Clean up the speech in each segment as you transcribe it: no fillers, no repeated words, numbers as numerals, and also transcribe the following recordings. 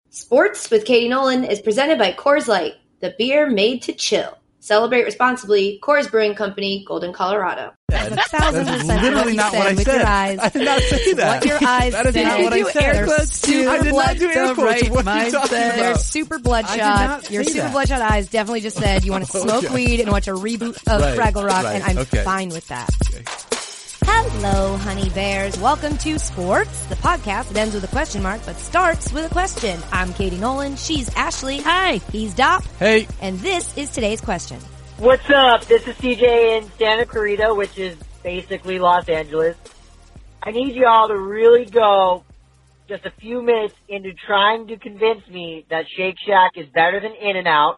Sports with Katie Nolan is presented by Coors Light, the beer made to chill. Celebrate responsibly. Coors Brewing Company, Golden, Colorado. That's 1,000% literally not what I with said. your eyes. I did not say that. What your eyes That is say. not what I said. Air quotes too. I did not do air quotes. What are you talking They're about? super I did bloodshot. not Your say super that. bloodshot eyes definitely just said you want to smoke Okay. weed and watch a reboot of Right, Fraggle Rock, right, and I'm okay. fine with that. Okay. Hello, honey bears. Welcome to Sports, the podcast that ends with a question mark but starts with a question. I'm Katie Nolan. She's Ashley. Hi. He's Dop. Hey. And this is today's question. What's up? This is CJ in Santa Clarita, which is basically Los Angeles. I need you all to really go just a few minutes into trying to convince me that Shake Shack is better than In-N-Out.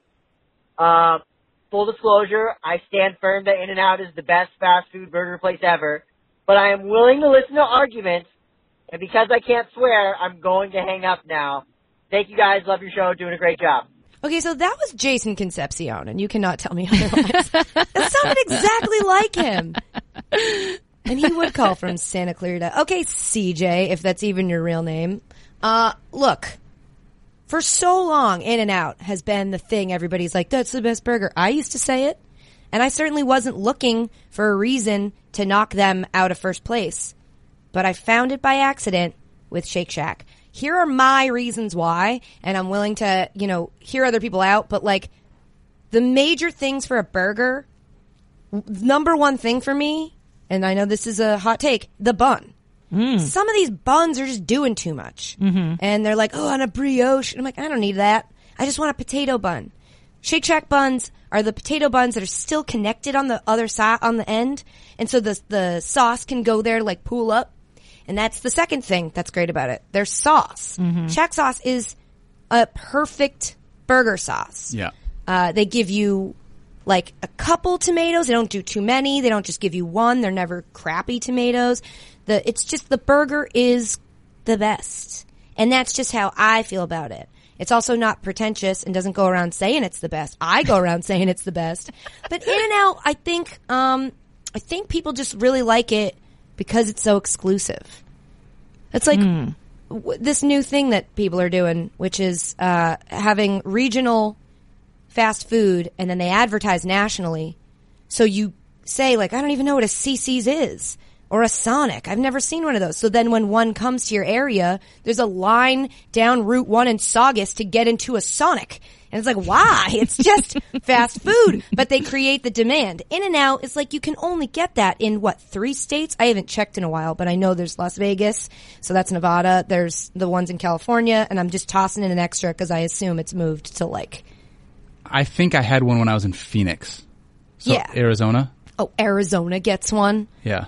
Full disclosure, I stand firm that In-N-Out is the best fast food burger place ever. But I am willing to listen to arguments, and because I can't swear, I'm going to hang up now. Thank you guys. Love your show. Doing a great job. Okay, so that was Jason Concepcion, and you cannot tell me otherwise. That sounded exactly like him. And he would call from Santa Clarita. Okay, CJ, if that's even your real name. Look, for so long, In-N-Out has been the thing everybody's like, that's the best burger. I used to say it, and I certainly wasn't looking for a reason to knock them out of first place. But I found it by accident with Shake Shack. Here are my reasons why, and I'm willing to, hear other people out, but like, the major things for a burger, number one thing for me, and I know this is a hot take, the bun. Some of these buns are just doing too much. And they're like, on a brioche. And I'm like, I don't need that. I just want a potato bun. Shake Shack buns are the potato buns that are still connected on the other side, on the end. And so the sauce can go there, like pool up. And that's the second thing that's great about it. Their sauce. Shack sauce is a perfect burger sauce. Yeah. They give you like a couple tomatoes. They don't do too many. They don't just give you one. They're never crappy tomatoes. It's just the burger is the best. And that's just how I feel about it. It's also not pretentious and doesn't go around saying it's the best. I go around saying it's the best. But In-N-Out, I think people just really like it because it's so exclusive. It's like this new thing that people are doing, which is having regional fast food, and then they advertise nationally. So you say, like, I don't even know what a CC's is. Or a Sonic. I've never seen one of those. So then when one comes to your area, there's a line down Route 1 in Saugus to get into a Sonic. And it's like, why? It's just fast food. But they create the demand. In-N-Out is like you can only get that in, 3 states? I haven't checked in a while, but I know there's Las Vegas. So that's Nevada. There's the ones in California. And I'm just tossing in an extra because I assume it's moved to I think I had one when I was in Phoenix. So Yeah. Arizona? Oh, Arizona gets one. Yeah.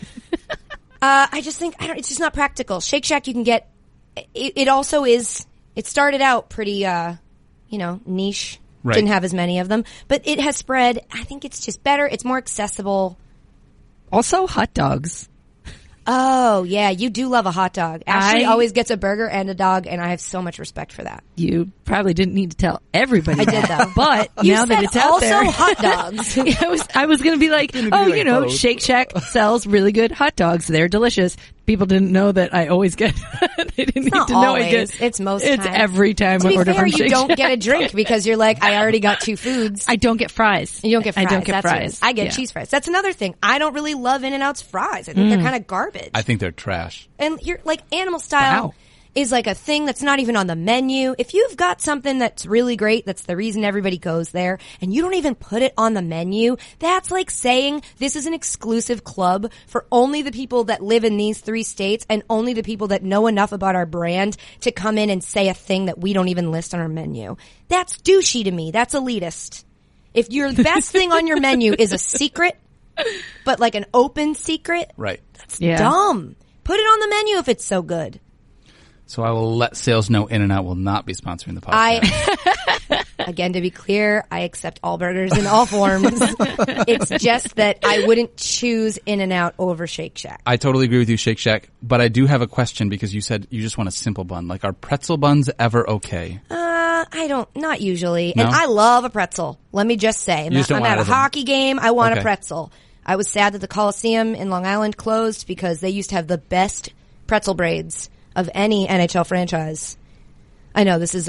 I just think, it's just not practical. Shake Shack you can get, it also is, it started out pretty, niche. Right. Didn't have as many of them. But it has spread. I think it's just better. It's more accessible. Also, hot dogs. Oh, yeah. You do love a hot dog. Ashley always gets a burger and a dog, and I have so much respect for that. You probably didn't need to tell everybody. I did, though. But You now that said it's out also there, hot dogs. I was going to be like, both. Shake Shack sells really good hot dogs. They're delicious. People didn't know that I always get. They didn't need not to know I always. get. It's most It's times. every time To I be order fair, from you Shake don't Shack. get a drink because you're like, I already got 2 foods. I don't get fries. You don't get fries. I don't get That's what it fries. is. I get Yeah. cheese fries. That's another thing. I don't really love In-N-Out's fries. I think they're kind of garbage. I think they're trash. And you're like animal style Wow. is like a thing that's not even on the menu. If you've got something that's really great, that's the reason everybody goes there, and you don't even put it on the menu, that's like saying this is an exclusive club for only the people that live in these 3 states and only the people that know enough about our brand to come in and say a thing that we don't even list on our menu. That's douchey to me. That's elitist. If your best thing on your menu is a secret, but like an open secret, Right. that's Yeah. dumb. Put it on the menu if it's so good. So I will let sales know In-N-Out will not be sponsoring the podcast. Again, to be clear, I accept all burgers in all forms. It's just that I wouldn't choose In-N-Out over Shake Shack. I totally agree with you, Shake Shack. But I do have a question because you said you just want a simple bun. Like, are pretzel buns ever okay? Not usually. No? And I love a pretzel. Let me just say. You just don't I'm want at a it as a- hockey game. I want a Okay. pretzel. I was sad that the Coliseum in Long Island closed because they used to have the best pretzel braids of any NHL franchise. I know this is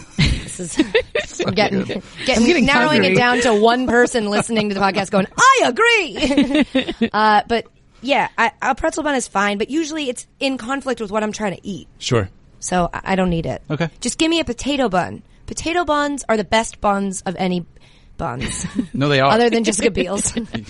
I'm getting narrowing hungry. it down to one person listening to the podcast going, I agree. But yeah, a pretzel bun is fine, but usually it's in conflict with what I'm trying to eat. Sure. So I don't need it. Okay. Just give me a potato bun. Potato buns are the best buns of any buns. No, they are. Other than Jessica Biel's.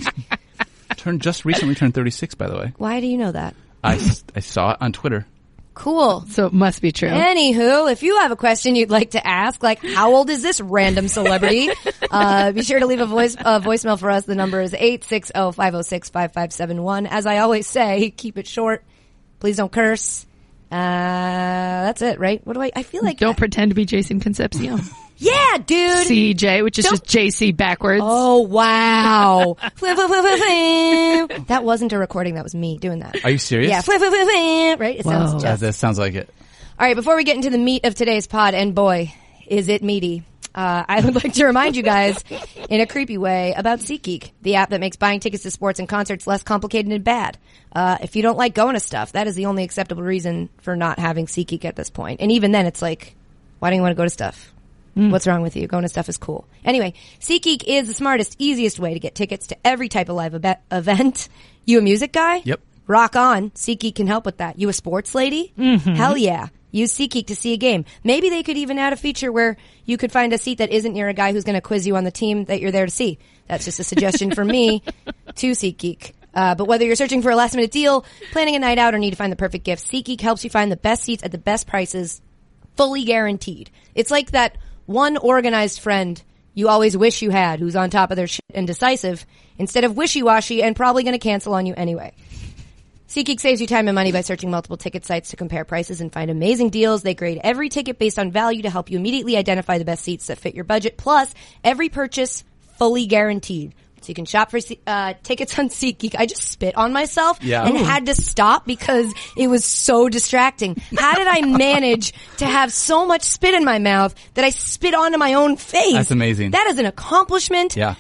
Just recently turned 36, by the way. Why do you know that? I saw it on Twitter. Cool. So it must be true. Anywho, if you have a question you'd like to ask, like how old is this random celebrity? Be sure to leave a voicemail for us. The number is 860-506-5571. As I always say, keep it short. Please don't curse. That's it, right? What do I feel like Don't pretend to be Jason Concepcion. yeah, dude. CJ, which is just JC backwards. Oh, wow. Flip, flip, flip, flip, flip. That wasn't a recording. That was me doing that. Are you serious? Yeah. Flip, flip, flip, flip. Right? It sounds just. That sounds like it. All right. Before we get into the meat of today's pod, and boy, is it meaty. I would like to remind you guys in a creepy way about SeatGeek, the app that makes buying tickets to sports and concerts less complicated and bad. If you don't like going to stuff, that is the only acceptable reason for not having SeatGeek at this point. And even then, it's like, why do you want to go to stuff? What's wrong with you? Going to stuff is cool. Anyway, SeatGeek is the smartest, easiest way to get tickets to every type of live event. You a music guy? Yep. Rock on. SeatGeek can help with that. You a sports lady? Hell yeah. Use SeatGeek to see a game. Maybe they could even add a feature where you could find a seat that isn't near a guy who's going to quiz you on the team that you're there to see. That's just a suggestion from me to SeatGeek. But whether you're searching for a last-minute deal, planning a night out, or need to find the perfect gift, SeatGeek helps you find the best seats at the best prices, fully guaranteed. It's like that one organized friend you always wish you had who's on top of their shit and decisive instead of wishy-washy and probably going to cancel on you anyway. SeatGeek saves you time and money by searching multiple ticket sites to compare prices and find amazing deals. They grade every ticket based on value to help you immediately identify the best seats that fit your budget. Plus, every purchase fully guaranteed. So you can shop for tickets on SeatGeek. I just spit on myself and had to stop because it was so distracting. How did I manage to have so much spit in my mouth that I spit onto my own face? That's amazing. That is an accomplishment. Yeah.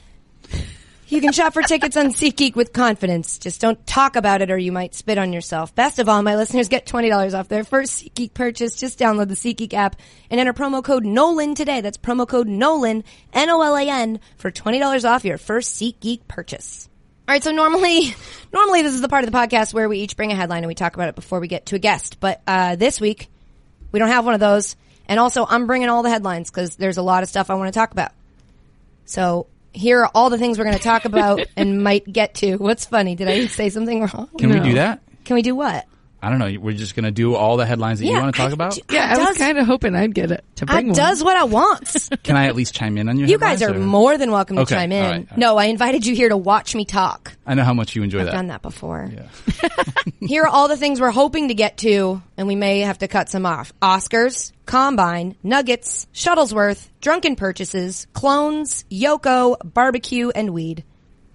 You can shop for tickets on SeatGeek with confidence. Just don't talk about it or you might spit on yourself. Best of all, my listeners get $20 off their first SeatGeek purchase. Just download the SeatGeek app and enter promo code NOLAN today. That's promo code NOLAN, N-O-L-A-N, for $20 off your first SeatGeek purchase. All right, so normally this is the part of the podcast where we each bring a headline and we talk about it before we get to a guest. But this week, we don't have one of those. And also, I'm bringing all the headlines because there's a lot of stuff I want to talk about. So here are all the things we're going to talk about and might get to. What's funny? Did I say something wrong? Can we do that? Can we do what? I don't know. We're just going to do all the headlines that you want to talk about? Yeah, I was kind of hoping I'd get it to bring one. Does what I want. Can I at least chime in on your You headlines, guys are or? more than welcome to Okay, chime in. all right. No, I invited you here to watch me talk. I know how much you enjoy I've that. done that before. Yeah. Here are all the things we're hoping to get to, and we may have to cut some off. Oscars, Combine, Nuggets, Shuttlesworth, Drunken Purchases, Clones, Yoko, Barbecue, and Weed.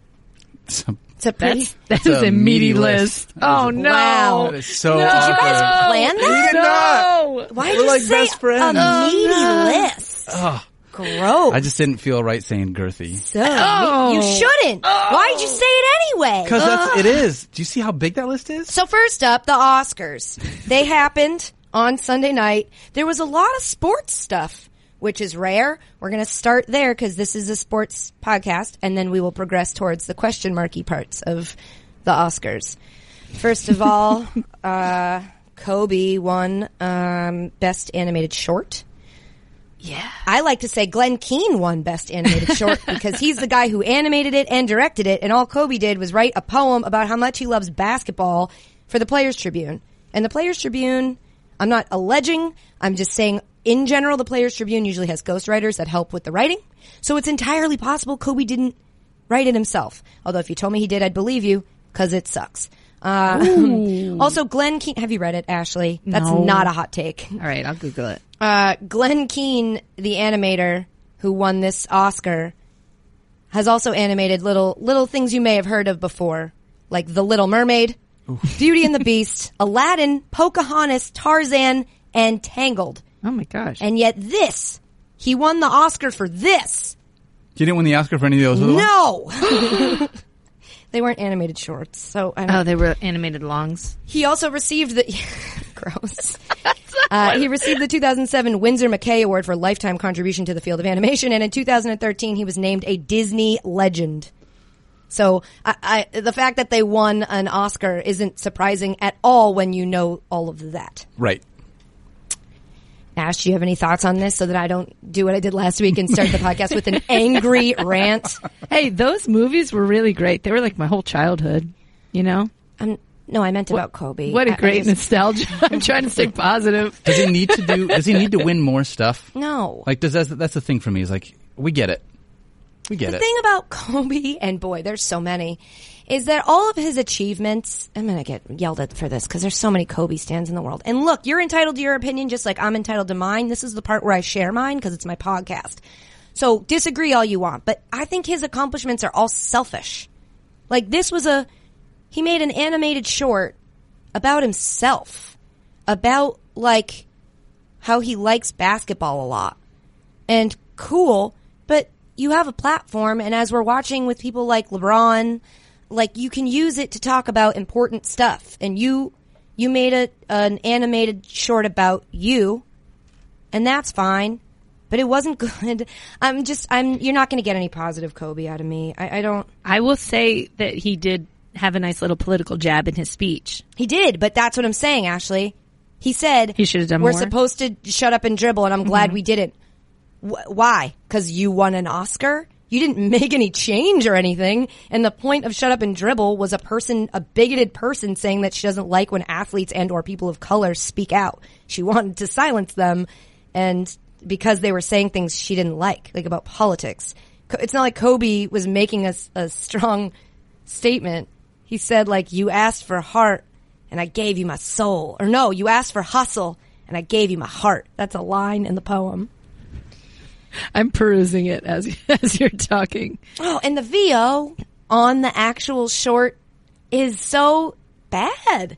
It's a pretty... That is a meaty list. Oh, no. Wow. That is so Did you guys awkward. plan We that? did not. Why did We're you like say best friends. a meaty list? Gross. I just didn't feel right saying girthy. So you shouldn't. Why'd you say it anyway? Because it is. Do you see how big that list is? So first up, the Oscars. They happened on Sunday night. There was a lot of sports stuff, which is rare. We're going to start there because this is a sports podcast, and then we will progress towards the question marky parts of the Oscars. First of all, Kobe won Best Animated Short. Yeah. I like to say Glenn Keane won Best Animated Short because he's the guy who animated it and directed it, and all Kobe did was write a poem about how much he loves basketball for the Players Tribune. And the Players Tribune, I'm not alleging, I'm just saying in general the Players Tribune usually has ghostwriters that help with the writing. So it's entirely possible Kobe didn't write it himself. Although if you told me he did, I'd believe you because it sucks. Also, Glenn Keane, have you read it, Ashley? That's No. not a hot take. All right, I'll Google it. Glenn Keane, the animator who won this Oscar, has also animated little things you may have heard of before, like The Little Mermaid, Beauty and the Beast, Aladdin, Pocahontas, Tarzan, and Tangled. Oh my gosh. And yet he won the Oscar for this. You didn't win the Oscar for any of those other ones? No! They weren't animated shorts, so I don't Oh, they were animated longs. He also received the gross. He received the 2007 Winsor McKay Award for lifetime contribution to the field of animation, and in 2013 he was named a Disney legend. So the fact that they won an Oscar isn't surprising at all when you know all of that. Right. Ash, do you have any thoughts on this so that I don't do what I did last week and start the podcast with an angry rant? Hey, those movies were really great. They were like my whole childhood, you know? No, I meant about Kobe. What a great nostalgia. I'm trying to stay positive. Does he need to win more stuff? No. Like, that's the thing for me is like, we get it. We get it. The thing about Kobe, and boy, there's so many, is that all of his achievements, I'm going to get yelled at for this because there's so many Kobe stans in the world. And look, you're entitled to your opinion just like I'm entitled to mine. This is the part where I share mine because it's my podcast. So disagree all you want, but I think his accomplishments are all selfish. Like this was he made an animated short about himself, about like how he likes basketball a lot. And cool, but you have a platform, and as we're watching with people like LeBron, like you can use it to talk about important stuff. And you made an animated short about you, and that's fine. But it wasn't good. You're not going to get any positive Kobe out of me. I don't. I will say that he did have a nice little political jab in his speech. He did, but that's what I'm saying, Ashley. He said he should have done we're more. supposed to shut up and dribble, and I'm glad we didn't. Why? Because you won an Oscar? You didn't make any change or anything. And the point of Shut Up and Dribble was a bigoted person saying that she doesn't like when athletes and or people of color speak out. She wanted to silence them, and because they were saying things she didn't like about politics. It's not like Kobe was making a strong statement. He said, like, you asked for heart and I gave you my soul. Or no, you asked for hustle and I gave you my heart. That's a line in the poem. I'm perusing it as you're talking. Oh, and the VO on the actual short is so bad.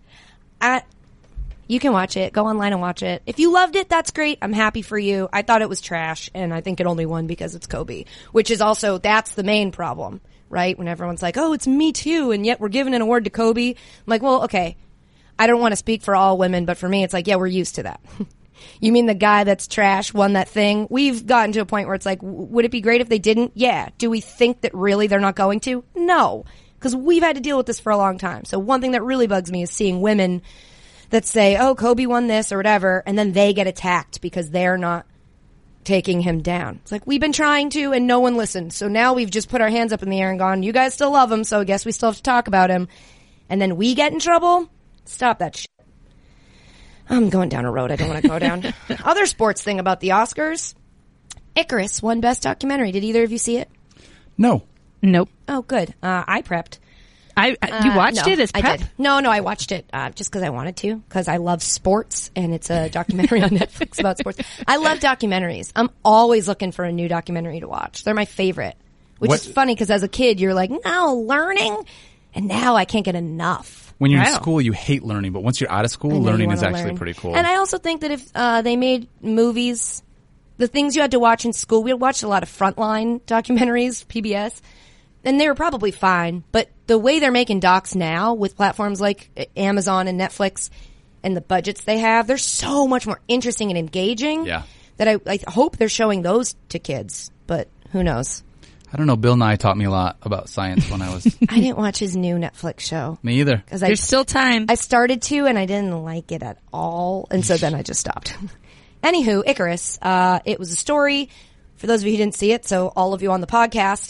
You can watch it. Go online and watch it. If you loved it, that's great. I'm happy for you. I thought it was trash, and I think it only won because it's Kobe, which is also, that's the main problem, right? When everyone's like, oh, it's Me Too, and yet we're giving an award to Kobe. I'm like, well, okay. I don't want to speak for all women, but for me, it's like, yeah, we're used to that. You mean the guy that's trash won that thing? We've gotten to a point where it's like, would it be great if they didn't? Yeah. Do we think that really they're not going to? No. Because we've had to deal with this for a long time. So one thing that really bugs me is seeing women that say, oh, Kobe won this or whatever, and then they get attacked because they're not taking him down. It's like, we've been trying to and no one listened. So now we've just put our hands up in the air and gone, you guys still love him, so I guess we still have to talk about him. And then we get in trouble? Stop that shit. I'm going down a road I don't want to go down. Other sports thing about the Oscars. Icarus won Best Documentary. Did either of you see it? No. Nope. Oh, good. I prepped. You watched No, it as prep? I did. No, I watched it just because I wanted to, because I love sports, and it's a documentary on Netflix about sports. I love documentaries. I'm always looking for a new documentary to watch. They're my favorite, which is funny because as a kid, you're like, no, learning, and now I can't get enough. When you're in school, you hate learning, but once you're out of school, learning is actually pretty cool. And I also think that if they made movies, the things you had to watch in school, we watched a lot of Frontline documentaries, PBS, and they were probably fine. But the way they're making docs now with platforms like Amazon and Netflix and the budgets they have, they're so much more interesting and engaging that I hope they're showing those to kids. But who knows? I don't know. Bill Nye taught me a lot about science when I was... I didn't watch his new Netflix show. Me either. There's still time. I started to, and I didn't like it at all, and so then I just stopped. Anywho, Icarus. It was a story, for those of you who didn't see it, so all of you on the podcast.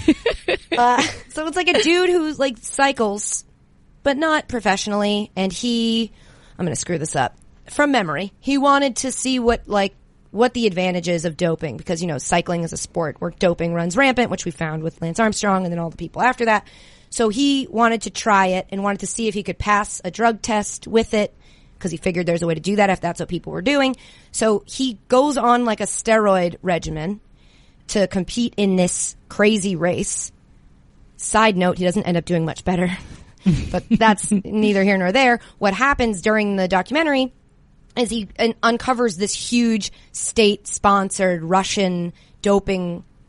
So it's like a dude who like cycles, but not professionally, and I'm going to screw this up. From memory, he wanted to see what the advantages of doping, because, cycling is a sport where doping runs rampant, which we found with Lance Armstrong and then all the people after that. So he wanted to try it and wanted to see if he could pass a drug test with it, because he figured there's a way to do that if that's what people were doing. So he goes on like a steroid regimen to compete in this crazy race. Side note, he doesn't end up doing much better, but that's neither here nor there. What happens during the documentary is he uncovers this huge state-sponsored Russian doping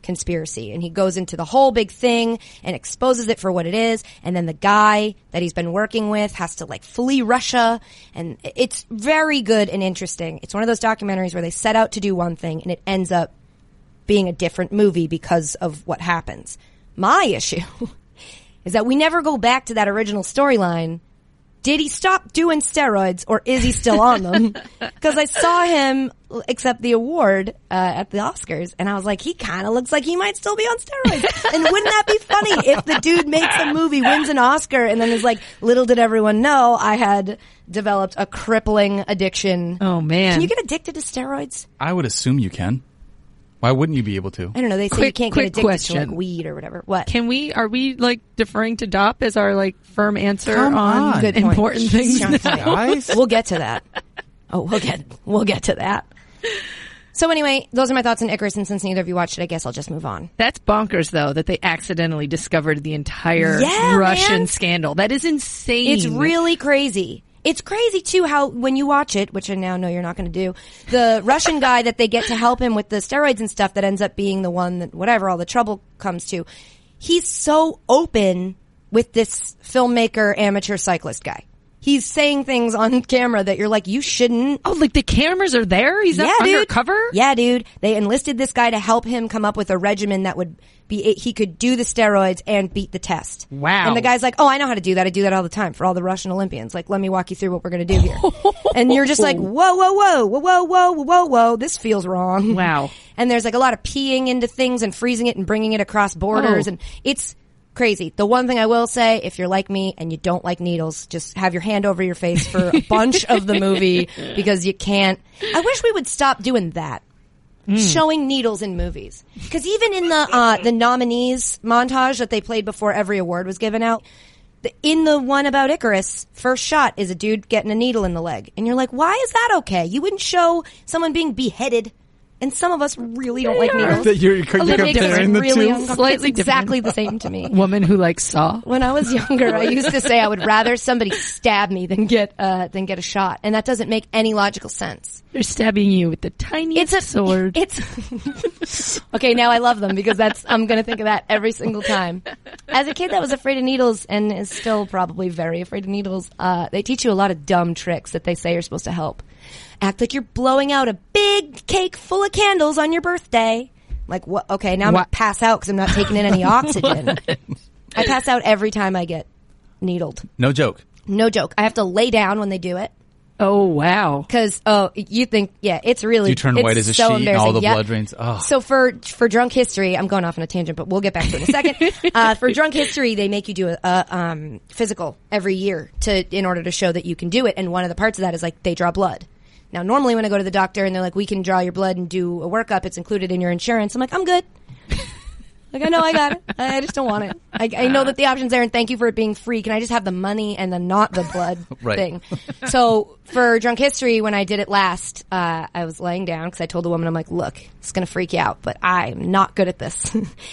conspiracy. And he goes into the whole big thing and exposes it for what it is. And then the guy that he's been working with has to like flee Russia. And it's very good and interesting. It's one of those documentaries where they set out to do one thing and it ends up being a different movie because of what happens. My issue is that we never go back to that original storyline. Did he stop doing steroids or is he still on them? Because I saw him accept the award at the Oscars and I was like, he kind of looks like he might still be on steroids. And wouldn't that be funny if the dude makes a movie, wins an Oscar, and then is like, little did everyone know I had developed a crippling addiction. Oh, man. Can you get addicted to steroids? I would assume you can. Why wouldn't you be able to? I don't know. They say you can't get addicted question. to like weed or whatever. What? Are we like deferring to DOP as our like firm answer Come on. Good point. important things? Strong point. Guys? We'll get to that. Oh, we'll get to that. So anyway, those are my thoughts on Icarus, and since neither of you watched it, I guess I'll just move on. That's bonkers, though, that they accidentally discovered the entire Yeah, Russian man. scandal. That is insane. It's really crazy. It's crazy, too, how when you watch it, which I now know you're not going to do, the Russian guy that they get to help him with the steroids and stuff that ends up being the one that, whatever, all the trouble comes to, he's so open with this filmmaker, amateur cyclist guy. He's saying things on camera that you're like, you shouldn't. Oh, like the cameras are there? He's up undercover? Yeah, dude. They enlisted this guy to help him come up with a regimen that would be, he could do the steroids and beat the test. Wow. And the guy's like, oh, I know how to do that. I do that all the time for all the Russian Olympians. Like, let me walk you through what we're going to do here. And you're just like, whoa. This feels wrong. Wow. And there's like a lot of peeing into things and freezing it and bringing it across borders. Oh. And it's crazy. The one thing I will say, if you're like me and you don't like needles, just have your hand over your face for a bunch of the movie because you can't. I wish we would stop doing that. Showing needles in movies. Because even in the nominees montage that they played before every award was given out, in the one about Icarus, first shot is a dude getting a needle in the leg. And you're like, why is that okay? You wouldn't show someone being beheaded. And some of us really don't like needles. You're comparing the really two? uncomfortable. Slightly It's exactly the same to me. Woman who like Saw. When I was younger, I used to say I would rather somebody stab me than get a shot, and that doesn't make any logical sense. They're stabbing you with the tiniest sword. It's okay. Now I love them because I'm going to think of that every single time. As a kid that was afraid of needles and is still probably very afraid of needles, they teach you a lot of dumb tricks that they say are supposed to help. Act like you're blowing out a big cake full of candles on your birthday. Like, what? Okay, now I'm going to pass out because I'm not taking in any oxygen. I pass out every time I get needled. No joke. No joke. I have to lay down when they do it. Oh, wow. Because, you think, yeah, it's really, Do you turn it's white as a so sheet and all the embarrassing. blood drains? Oh. So for Drunk History, I'm going off on a tangent, but we'll get back to it in a second. For Drunk History, they make you do a physical every year in order to show that you can do it. And one of the parts of that is like, they draw blood. Now, normally when I go to the doctor and they're like, we can draw your blood and do a workup, it's included in your insurance. I'm like, I'm good. Like, I know I got it. I just don't want it. I know that the option's there, and thank you for it being free. Can I just have the money and the not the blood thing? So for Drunk History, when I did it last, I was laying down because I told the woman, I'm like, look, it's going to freak you out, but I'm not good at this.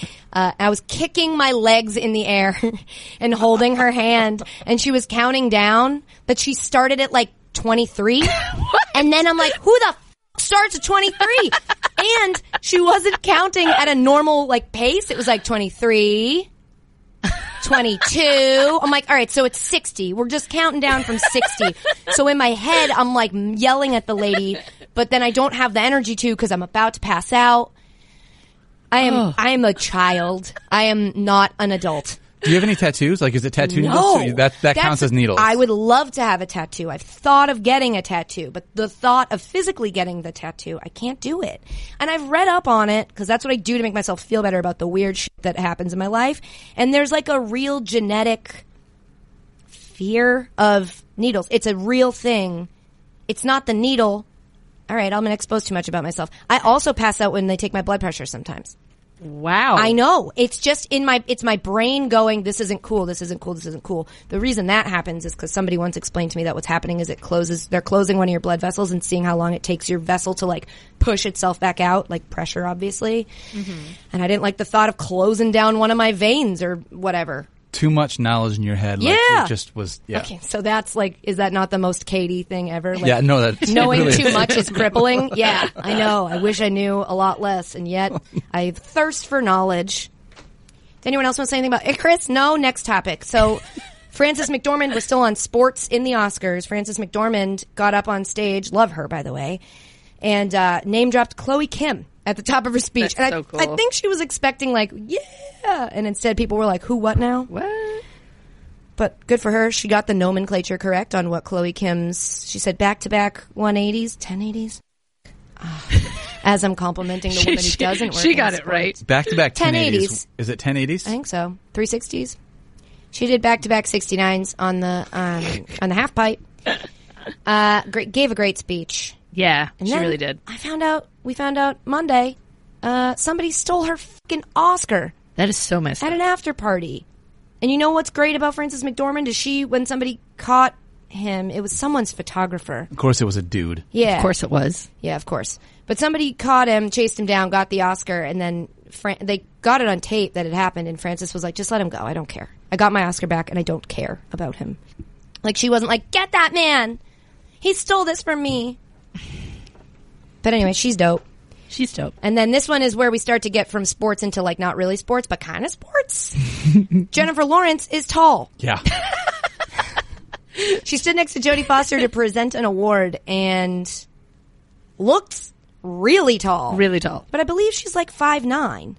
I was kicking my legs in the air and holding her hand, and she was counting down, but she started at like 23. And then I'm like, who the starts at 23? And she wasn't counting at a normal like pace. It was like 23, 22. I'm like, all right, so it's 60. We're just counting down from 60. So in my head, I'm like yelling at the lady, but then I don't have the energy to because I'm about to pass out. I am a child. I am not an adult. Do you have any tattoos? Like, is it tattoo No. needles? That counts as needles. I would love to have a tattoo. I've thought of getting a tattoo, but the thought of physically getting the tattoo, I can't do it. And I've read up on it, because that's what I do to make myself feel better about the weird shit that happens in my life. And there's like a real genetic fear of needles. It's a real thing. It's not the needle. All right, I'm going to expose too much about myself. I also pass out when they take my blood pressure sometimes. Wow. I know. It's just it's my brain going, this isn't cool, this isn't cool, this isn't cool. The reason that happens is because somebody once explained to me that what's happening is they're closing one of your blood vessels and seeing how long it takes your vessel to like push itself back out, like pressure obviously. Mm-hmm. And I didn't like the thought of closing down one of my veins or whatever. too much knowledge in your head. Like, Yeah. it just was. Yeah. Okay, so that's like, is that not the most Katie thing ever? Like, Yeah. No, that knowing really too is. much is crippling. Yeah, I know. I wish I knew a lot less, and yet I thirst for knowledge. Does anyone else want to say anything about it? Chris? No? Next topic. So, Frances McDormand was still on sports in the Oscars. Frances McDormand got up on stage, love her, by the way, and name-dropped Chloe Kim at the top of her speech. That's and so cool. I think she was expecting, like, yeah, and instead people were like, who, what now? What? But good for her. She got the nomenclature correct on what Chloe Kim's, she said back-to-back 180s, 1080s. As I'm complimenting the woman who doesn't work She in got it sports. right. Back-to-back 1080s. 1080s. Is it 1080s? I think so. 360s. She did back-to-back 69s on the half pipe. Gave a great speech. Yeah, And she then really did. We found out Monday, somebody stole her fucking Oscar That is so messed at up. an after party. And you know what's great about Frances McDormand is when somebody caught him, it was someone's photographer. Of course, it was a dude. Yeah. Of course it was. Yeah, of course. But somebody caught him, chased him down, got the Oscar, and then they got it on tape that it happened, and Frances was like, just let him go. I don't care. I got my Oscar back, and I don't care about him. Like, she wasn't like, get that man! He stole this from me. But anyway, she's dope. She's dope. And then this one is where we start to get from sports into, like, not really sports, but kind of sports. Jennifer Lawrence is tall. Yeah. She stood next to Jodie Foster to present an award and looked really tall. Really tall. But I believe she's like 5'9".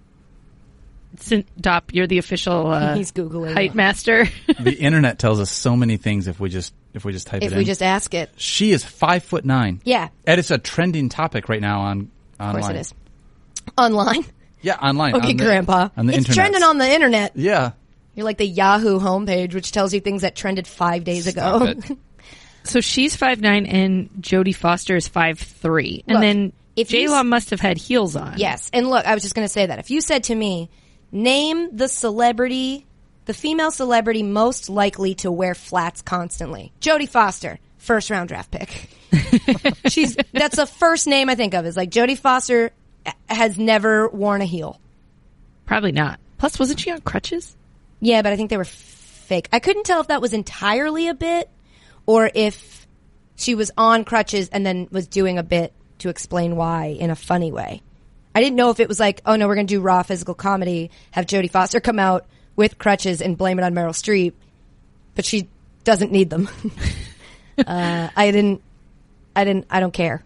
Dop, you're the official He's Googling height it. master. The internet tells us so many things if we just type If it we in. just ask it. She is 5'9". Yeah, And it's a trending topic right now online. of course it is. Online? Yeah, online. Okay, on the, Grandpa. On the it's internet. trending on the internet. Yeah. You're like the Yahoo homepage, which tells you things that trended 5 days Stop ago. it. So she's 5'9", and Jodie Foster is 5'3", and Look, then if you J-Law must have had heels on. Yes. And look, I was just going to say that. If you said to me, name the female celebrity most likely to wear flats constantly. Jodie Foster, first round draft pick. That's the first name I think of is like Jodie Foster has never worn a heel. Probably not. Plus, wasn't she on crutches? Yeah, but I think they were fake. I couldn't tell if that was entirely a bit or if she was on crutches and then was doing a bit to explain why in a funny way. I didn't know if it was like, oh no, we're going to do raw physical comedy, have Jodie Foster come out with crutches and blame it on Meryl Streep, but she doesn't need them. I don't care.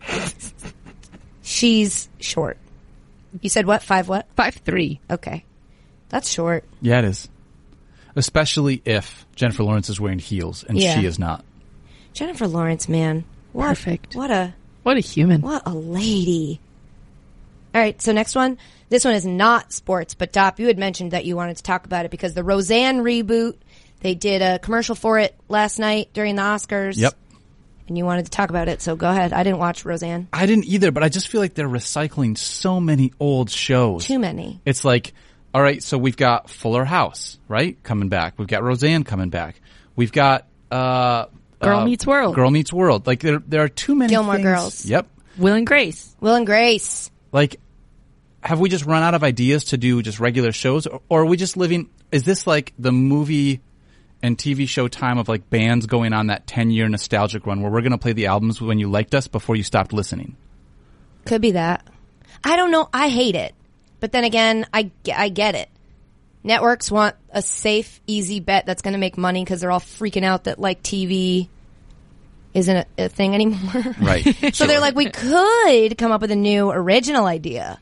She's short. You said what? 5 what? 5'3". Okay. That's short. Yeah, it is. Especially if Jennifer Lawrence is wearing heels and Yeah. she is not. Jennifer Lawrence, man. Perfect. What a human. What a lady. All right, so next one. This one is not sports, but Dop, you had mentioned that you wanted to talk about it because the Roseanne reboot, they did a commercial for it last night during the Oscars. Yep. And you wanted to talk about it, so go ahead. I didn't watch Roseanne. I didn't either, but I just feel like they're recycling so many old shows. Too many. It's like, all right, so we've got Fuller House, right? Coming back. We've got Roseanne coming back. We've got Girl Meets World. Girl Meets World. Like there are too many Gilmore things. Girls. Yep. Will and Grace. Will and Grace. Like, have we just run out of ideas to do just regular shows? Or are we just living, is this like the movie and TV show time of like bands going on that 10-year nostalgic run where we're going to play the albums when you liked us before you stopped listening? Could be that. I don't know. I hate it. But then again, I get it. Networks want a safe, easy bet that's going to make money because they're all freaking out that like TV isn't a thing anymore. Right. So they're like, we could come up with a new original idea.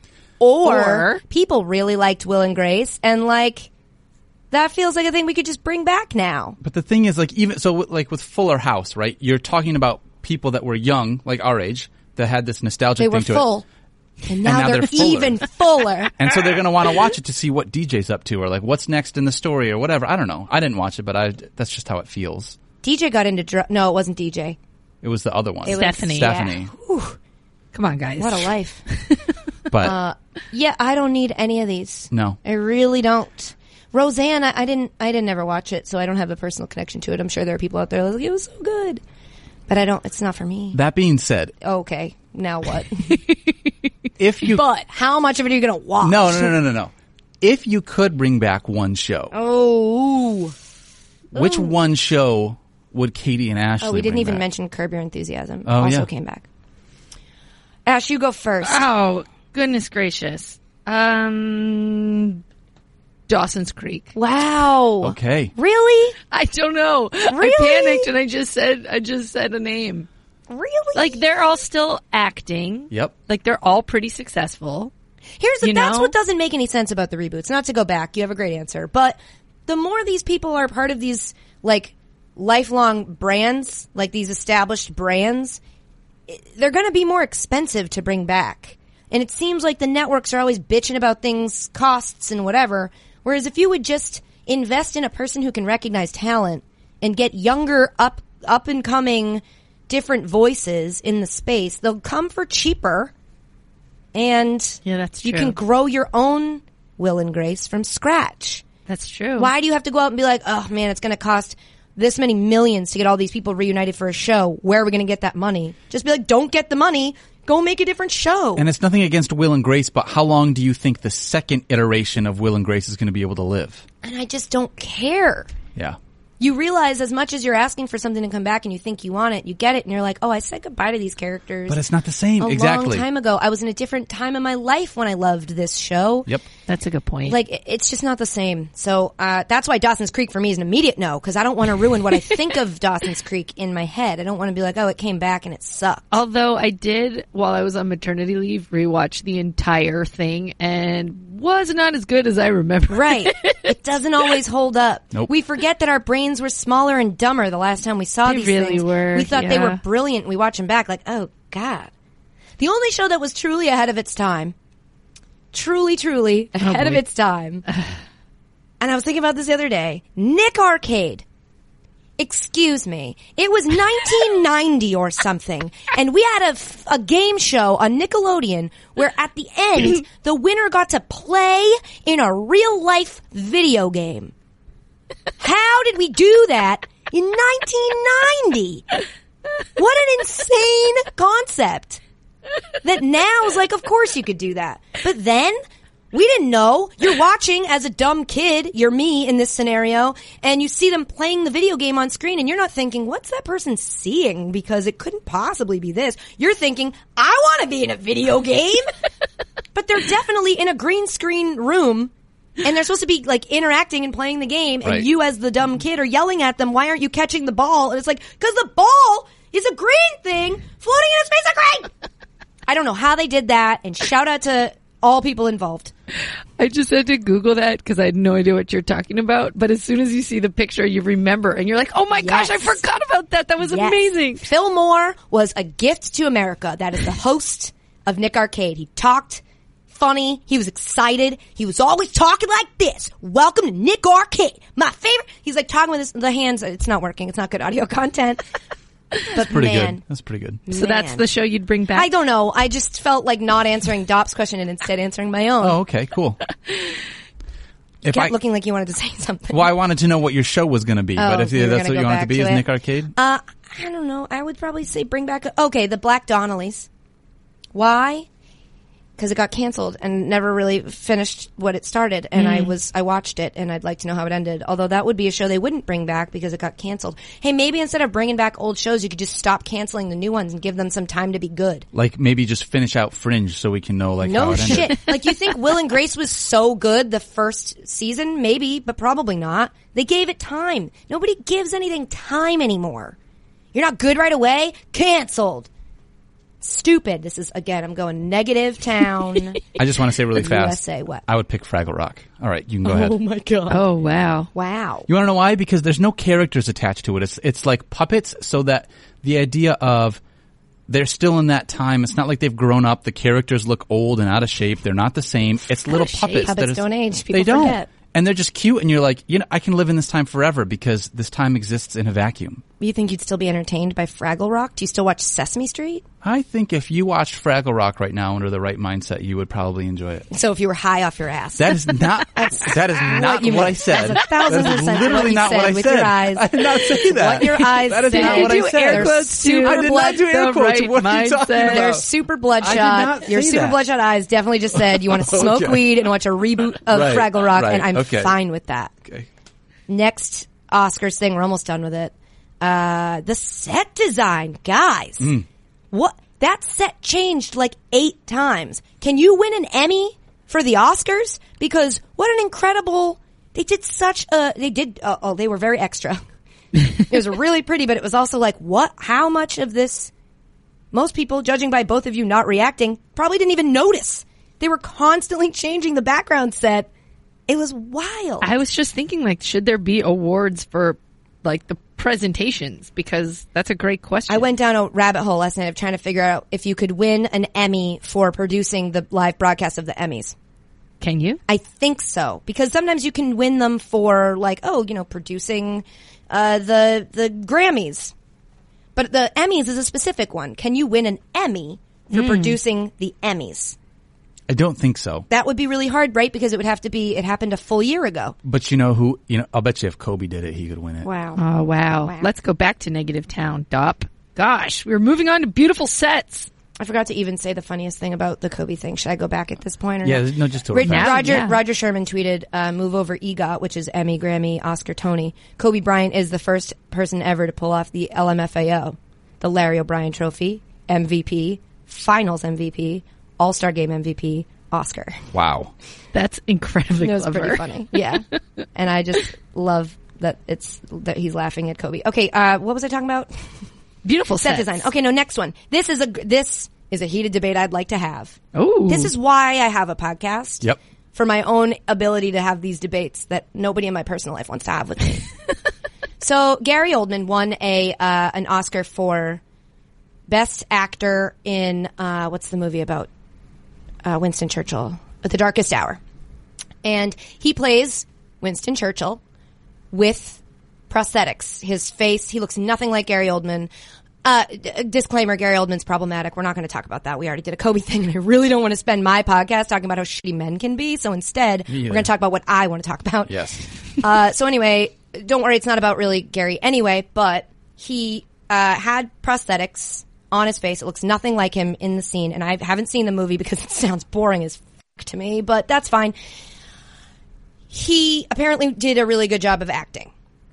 Or people really liked Will and Grace and like that feels like a thing we could just bring back now. But the thing is, like, even so, like with Fuller House, right? You're talking about people that were young, like our age, that had this nostalgic They were thing to full. And now, now they're they're fuller. even fuller. and so they're going to want to watch it to see what DJ's up to, or like what's next in the story, or whatever. I don't know. I didn't watch it, but that's just how it feels. DJ got into no, it wasn't DJ. It was the other one, It was Stephanie. Stephanie. Come on, guys. What a life. But Yeah, I don't need any of these. no, I really don't. Roseanne, I didn't ever watch it, so I don't have a personal connection to it. I'm sure there are people out there that are like, it was so good. But it's not for me. that being said, Okay, now what? if you But how much of it are you going to watch? no, if you could bring back one show, which one show would Katie and Ashley we didn't bring even back? mention Curb Your Enthusiasm. Oh, also yeah. came back. Ash, you go first. Oh, goodness gracious. Dawson's Creek. Wow. Okay. Really? I don't know. Really? I panicked and I just said a name. Really? Like, they're all still acting. Yep. Like, they're all pretty successful. That's what doesn't make any sense about the reboots. Not to go back, you have a great answer. But the more these people are part of these, like, lifelong brands, like these established brands, they're going to be more expensive to bring back. And it seems like the networks are always bitching about things, costs and whatever. Whereas if you would just invest in a person who can recognize talent and get younger, up and coming, different voices in the space, they'll come for cheaper. And Yeah, that's you true. can grow your own Will and Grace from scratch. That's true. Why do you have to go out and be like, oh man, it's going to cost this many millions to get all these people reunited for a show? Where are we going to get that money? Just be like, don't get the money. Go make a different show. And it's nothing against Will and Grace, but how long do you think the second iteration of Will and Grace is going to be able to live? And I just don't care. Yeah. You realize as much as you're asking for something to come back and you think you want it, you get it and you're like, oh, I said goodbye to these characters. But it's not the same. a Exactly. long time ago. I was in a different time in my life when I loved this show. Yep. That's a good point. Like, it's just not the same. So, that's why Dawson's Creek for me is an immediate no, because I don't want to ruin what I think of Dawson's Creek in my head. I don't want to be like, oh, it came back and it sucked. Although I did, while I was on maternity leave, rewatch the entire thing and was not as good as I remember. Right. It doesn't always hold up. Nope. We forget that our brains were smaller and dumber the last time we saw They these really things. were, We thought they yeah. were brilliant. We watch them back like, oh, God. The only show that was truly ahead of its time, truly ahead of boy. its time, and I was thinking about this the other day, Nick Arcade. Excuse me. It was 1990 or something, and we had a game show on Nickelodeon where at the end, the winner got to play in a real-life video game. How did we do that in 1990? What an insane concept. That now is like, of course you could do that. But then, we didn't know. You're watching as a dumb kid, you're me in this scenario, and you see them playing the video game on screen and you're not thinking, what's that person seeing? Because it couldn't possibly be this. You're thinking, I want to be in a video game. But they're definitely in a green screen room and they're supposed to be like interacting and playing the game, and Right. you as the dumb kid are yelling at them, why aren't you catching the ball? And it's like, cause the ball is a green thing floating in a space of green. I don't know how they did that, and shout out to all people involved. I just had to Google that because I had no idea what you're talking about. But as soon as you see the picture, you remember and you're like, oh my gosh, I Yes. forgot about that. That was Yes. amazing. Phil Moore was a gift to America. That is the host of Nick Arcade. He talked funny. He was excited. He was always talking like this. Welcome to Nick Arcade. My favorite. He's like talking with the hands. It's not working. It's not good audio content. But Pretty man, good. That's pretty good. So that's man. the show you'd bring back. I don't know. I just felt like not answering Dop's question and instead answering my own. Oh, okay, cool. If Kept looking like you wanted to say something. well, I wanted to know what your show was going to be, but if you were that's gonna what you go want it to back be, to is it? Nick Arcade? I don't know. I would probably say bring back, the Black Donnellys. Why? Because it got canceled and never really finished what it started. And I watched it and I'd like to know how it ended. Although that would be a show they wouldn't bring back because it got canceled. Hey, maybe instead of bringing back old shows, you could just stop canceling the new ones and give them some time to be good. Like maybe just finish out Fringe so we can know like how No it ended. shit. Like, you think Will and Grace was so good the first season? Maybe, but probably not. They gave it time. Nobody gives anything time anymore. You're not good right away? Canceled. Stupid. This is, again, I'm going negative town. I just want to say really The fast. USA, what? I would pick Fraggle Rock. All right, you can go ahead. my God. Oh, wow. Wow. You want to know why? Because there's no characters attached to it. It's like puppets, so that the idea of they're still in that time. It's not like they've grown up. The characters look old and out of shape. They're not the same. It's little puppets. Puppets that don't age. People they don't. forget. And they're just cute, and you're like, I can live in this time forever because this time exists in a vacuum. you think you'd still be entertained by Fraggle Rock? Do you still watch Sesame Street? I think if you watched Fraggle Rock right now under the right mindset, you would probably enjoy it. So if you were high off your ass. That is not what I said. That's 1,000% literally what you not said what I with said. your eyes. I did not say that. What your eyes That is said. not what I said. Air quotes too. I did not do air quotes. What are you talking about? They're super I did bloodshot. not Your say super that. bloodshot eyes definitely just said you want to smoke Okay. weed and watch a reboot of Right, Fraggle Rock, right, and I'm okay. fine with that. Okay. Next Oscars thing, we're almost done with it. The set design, guys. What? That set changed like 8 times. Can you win an Emmy for the Oscars? Because what an incredible, they were very extra. It was really pretty, but it was also like, what? How much of this, most people, judging by both of you not reacting, probably didn't even notice. They were constantly changing the background set. It was wild. I was just thinking, like, should there be awards for, like, the presentations? Because that's a great question. I went down a rabbit hole last night of trying to figure out if you could win an Emmy for producing the live broadcast of the Emmys. Can you? I think so, because sometimes you can win them for like, producing the Grammys. But the Emmys is a specific one. Can you win an Emmy for producing the Emmys? I don't think so. That would be really hard, right? Because it happened a full year ago. But you know who? I'll bet you if Kobe did it, he could win it. Wow. Oh, wow. Let's go back to Negative Town, Dop. Gosh, we're moving on to beautiful sets. I forgot to even say the funniest thing about the Kobe thing. Should I go back at this point or Yeah, not? no, just to Roger Sherman tweeted, move over EGOT, which is Emmy, Grammy, Oscar, Tony. Kobe Bryant is the first person ever to pull off the LMFAO, the Larry O'Brien Trophy, MVP, Finals MVP, All-Star Game MVP, Oscar. Wow. That's incredibly It was clever. pretty funny. Yeah. And I just love that he's laughing at Kobe. Okay, what was I talking about? Beautiful Set sets. design. Okay, no, next one. This is a heated debate I'd like to have. Oh. This is why I have a podcast. Yep. For my own ability to have these debates that nobody in my personal life wants to have with me. So Gary Oldman won an Oscar for Best Actor in what's the movie about Winston Churchill? The Darkest Hour. And he plays Winston Churchill with prosthetics. His face, he looks nothing like Gary Oldman. Disclaimer, Gary Oldman's problematic. We're not going to talk about that. We already did a Kobe thing, and I really don't want to spend my podcast talking about how shitty men can be. So instead, we're going to talk about what I want to talk about. Yes. So anyway, don't worry. It's not about really Gary anyway, but he had prosthetics on his face. It looks nothing like him in the scene. And I haven't seen the movie because it sounds boring as f*** to me, but that's fine. He apparently did a really good job of acting.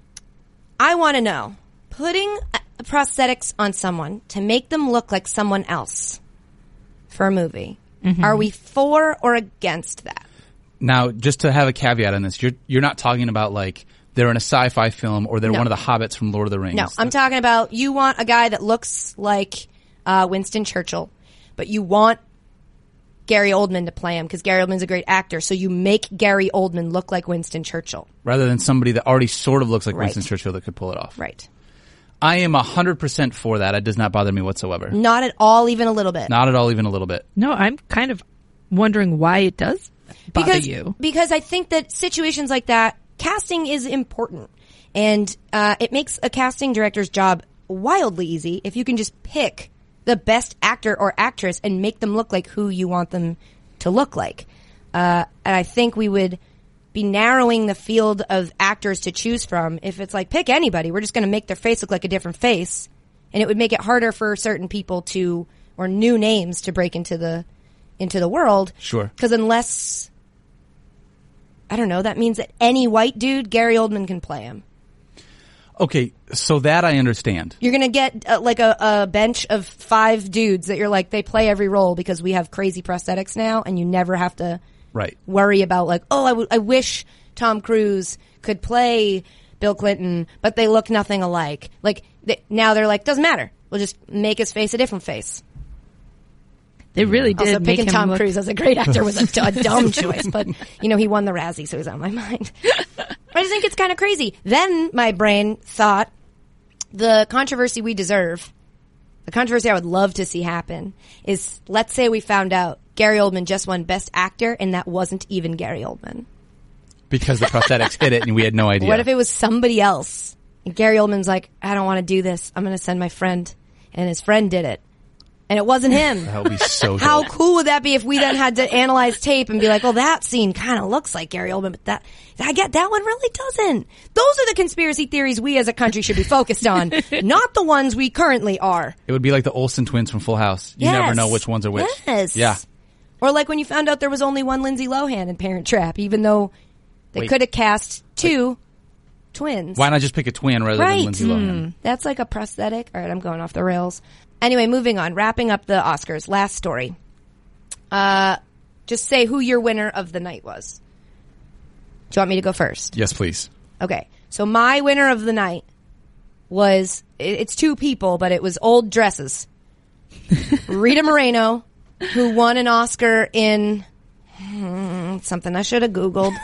I want to know, putting prosthetics on someone to make them look like someone else for a movie, are we for or against that? Now, just to have a caveat on this, you're not talking about like they're in a sci-fi film or they're No. one of the hobbits from Lord of the Rings. No, I'm talking about you want a guy that looks like Winston Churchill, but you want Gary Oldman to play him because Gary Oldman's a great actor. So you make Gary Oldman look like Winston Churchill. Rather than somebody that already sort of looks like Right. Winston Churchill that could pull it off. Right. I am 100% for that. It does not bother me whatsoever. Not at all, even a little bit. Not at all, even a little bit. No, I'm kind of wondering why it does bother you. Because I think that situations like that, casting is important. And it makes a casting director's job wildly easy if you can just pick the best actor or actress and make them look like who you want them to look like. And I think we would be narrowing the field of actors to choose from if it's like, pick anybody. We're just going to make their face look like a different face. And it would make it harder for certain people to, or new names to break into the world. Sure. Because unless, I don't know, that means that any white dude, Gary Oldman can play him. Okay, so that I understand. You're going to get like a bench of 5 dudes that you're like, they play every role because we have crazy prosthetics now, and you never have to Right. worry about like, oh, I wish Tom Cruise could play Bill Clinton, but they look nothing alike. Like, now they're like, doesn't matter. We'll just make his face a different face. They really did Also, make picking him Tom look... Cruise as a great actor was a dumb choice, but he won the Razzie, so he's on my mind. I just think it's kind of crazy. Then my brain thought the controversy we deserve, the controversy I would love to see happen is, let's say we found out Gary Oldman just won Best Actor and that wasn't even Gary Oldman. Because the prosthetics hit it and we had no idea. What if it was somebody else? And Gary Oldman's like, I don't want to do this. I'm going to send my friend. And his friend did it. And it wasn't him. That would be so How dope. cool would that be if we then had to analyze tape and be like, well, that scene kind of looks like Gary Oldman, but that one really doesn't. Those are the conspiracy theories we as a country should be focused on, not the ones we currently are. It would be like the Olsen twins from Full House. You never know which ones are which. Yes. Yeah. Or like when you found out there was only one Lindsay Lohan in Parent Trap, even though they could have cast two twins. Why not just pick a twin rather than Lindsay Lohan? That's like a prosthetic. All right, I'm going off the rails. Anyway, moving on. Wrapping up the Oscars. Last story. Just say who your winner of the night was. Do you want me to go first? Yes, please. Okay. So my winner of the night was, it's two people, but it was old dresses. Rita Moreno, who won an Oscar in something I should have Googled.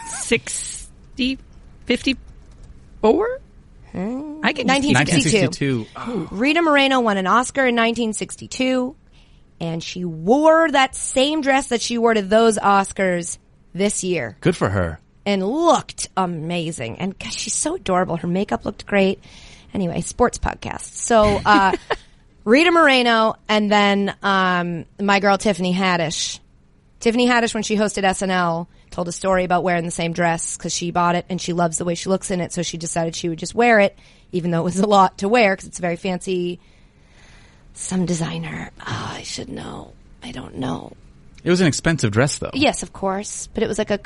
54? I can 1962. Rita Moreno won an Oscar in 1962, and she wore that same dress that she wore to those Oscars this year. Good for her. And looked amazing. And gosh, she's so adorable. Her makeup looked great. Anyway, sports podcast. So, Rita Moreno, and then my girl Tiffany Haddish. Tiffany Haddish, when she hosted SNL, told a story about wearing the same dress because she bought it and she loves the way she looks in it, so she decided she would just wear it, even though it was a lot to wear because it's very fancy. Some designer. Oh, I should know. I don't know. It was an expensive dress, though. Yes, of course, but it was like a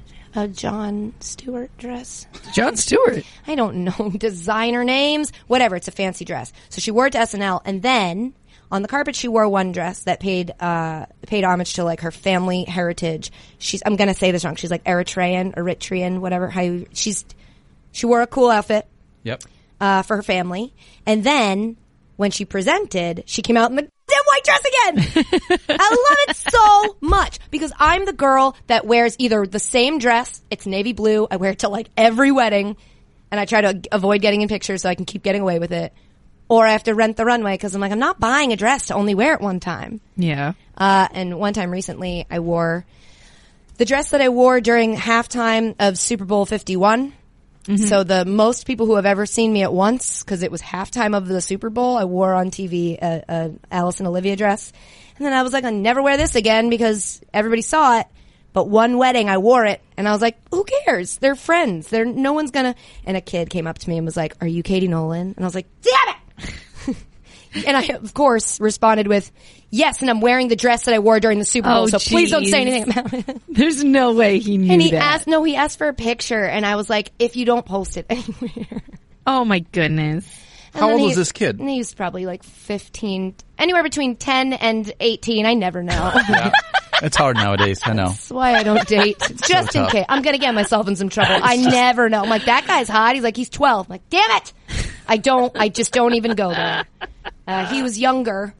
Jon Stewart dress. Jon Stewart. I don't know designer names. Whatever, it's a fancy dress. So she wore it to SNL, and then on the carpet, she wore one dress that paid homage to like her family heritage. I'm gonna say this wrong. She's like Eritrean, whatever. She wore a cool outfit. Yep. For her family, and then when she presented, she came out in the damn white dress again. I love it so much because I'm the girl that wears either the same dress. It's navy blue. I wear it to like every wedding, and I try to avoid getting in pictures so I can keep getting away with it. Or I have to rent the runway because I'm like, I'm not buying a dress to only wear it one time. Yeah. And one time recently, I wore the dress that I wore during halftime of Super Bowl 51. Mm-hmm. So the most people who have ever seen me at once, because it was halftime of the Super Bowl, I wore on TV a Alice and Olivia dress. And then I was like, I'll never wear this again because everybody saw it. But one wedding, I wore it, and I was like, who cares? They're friends. No one's gonna... And a kid came up to me and was like, are you Katie Nolan? And I was like, damn it! And I, of course, responded with, yes, and I'm wearing the dress that I wore during the Super Bowl, so please don't say anything about it. There's no way he knew and he that. he asked for a picture, and I was like, if you don't post it anywhere. Oh, my goodness. How old was this kid? He was probably like 15, anywhere between 10 and 18. I never know. Yeah. It's hard nowadays. I know. That's why I don't date. Just in case. I'm going to get myself in some trouble. I never know. I'm like, that guy's hot. He's like, he's 12. I'm like, damn it. I just don't even go there. He was younger.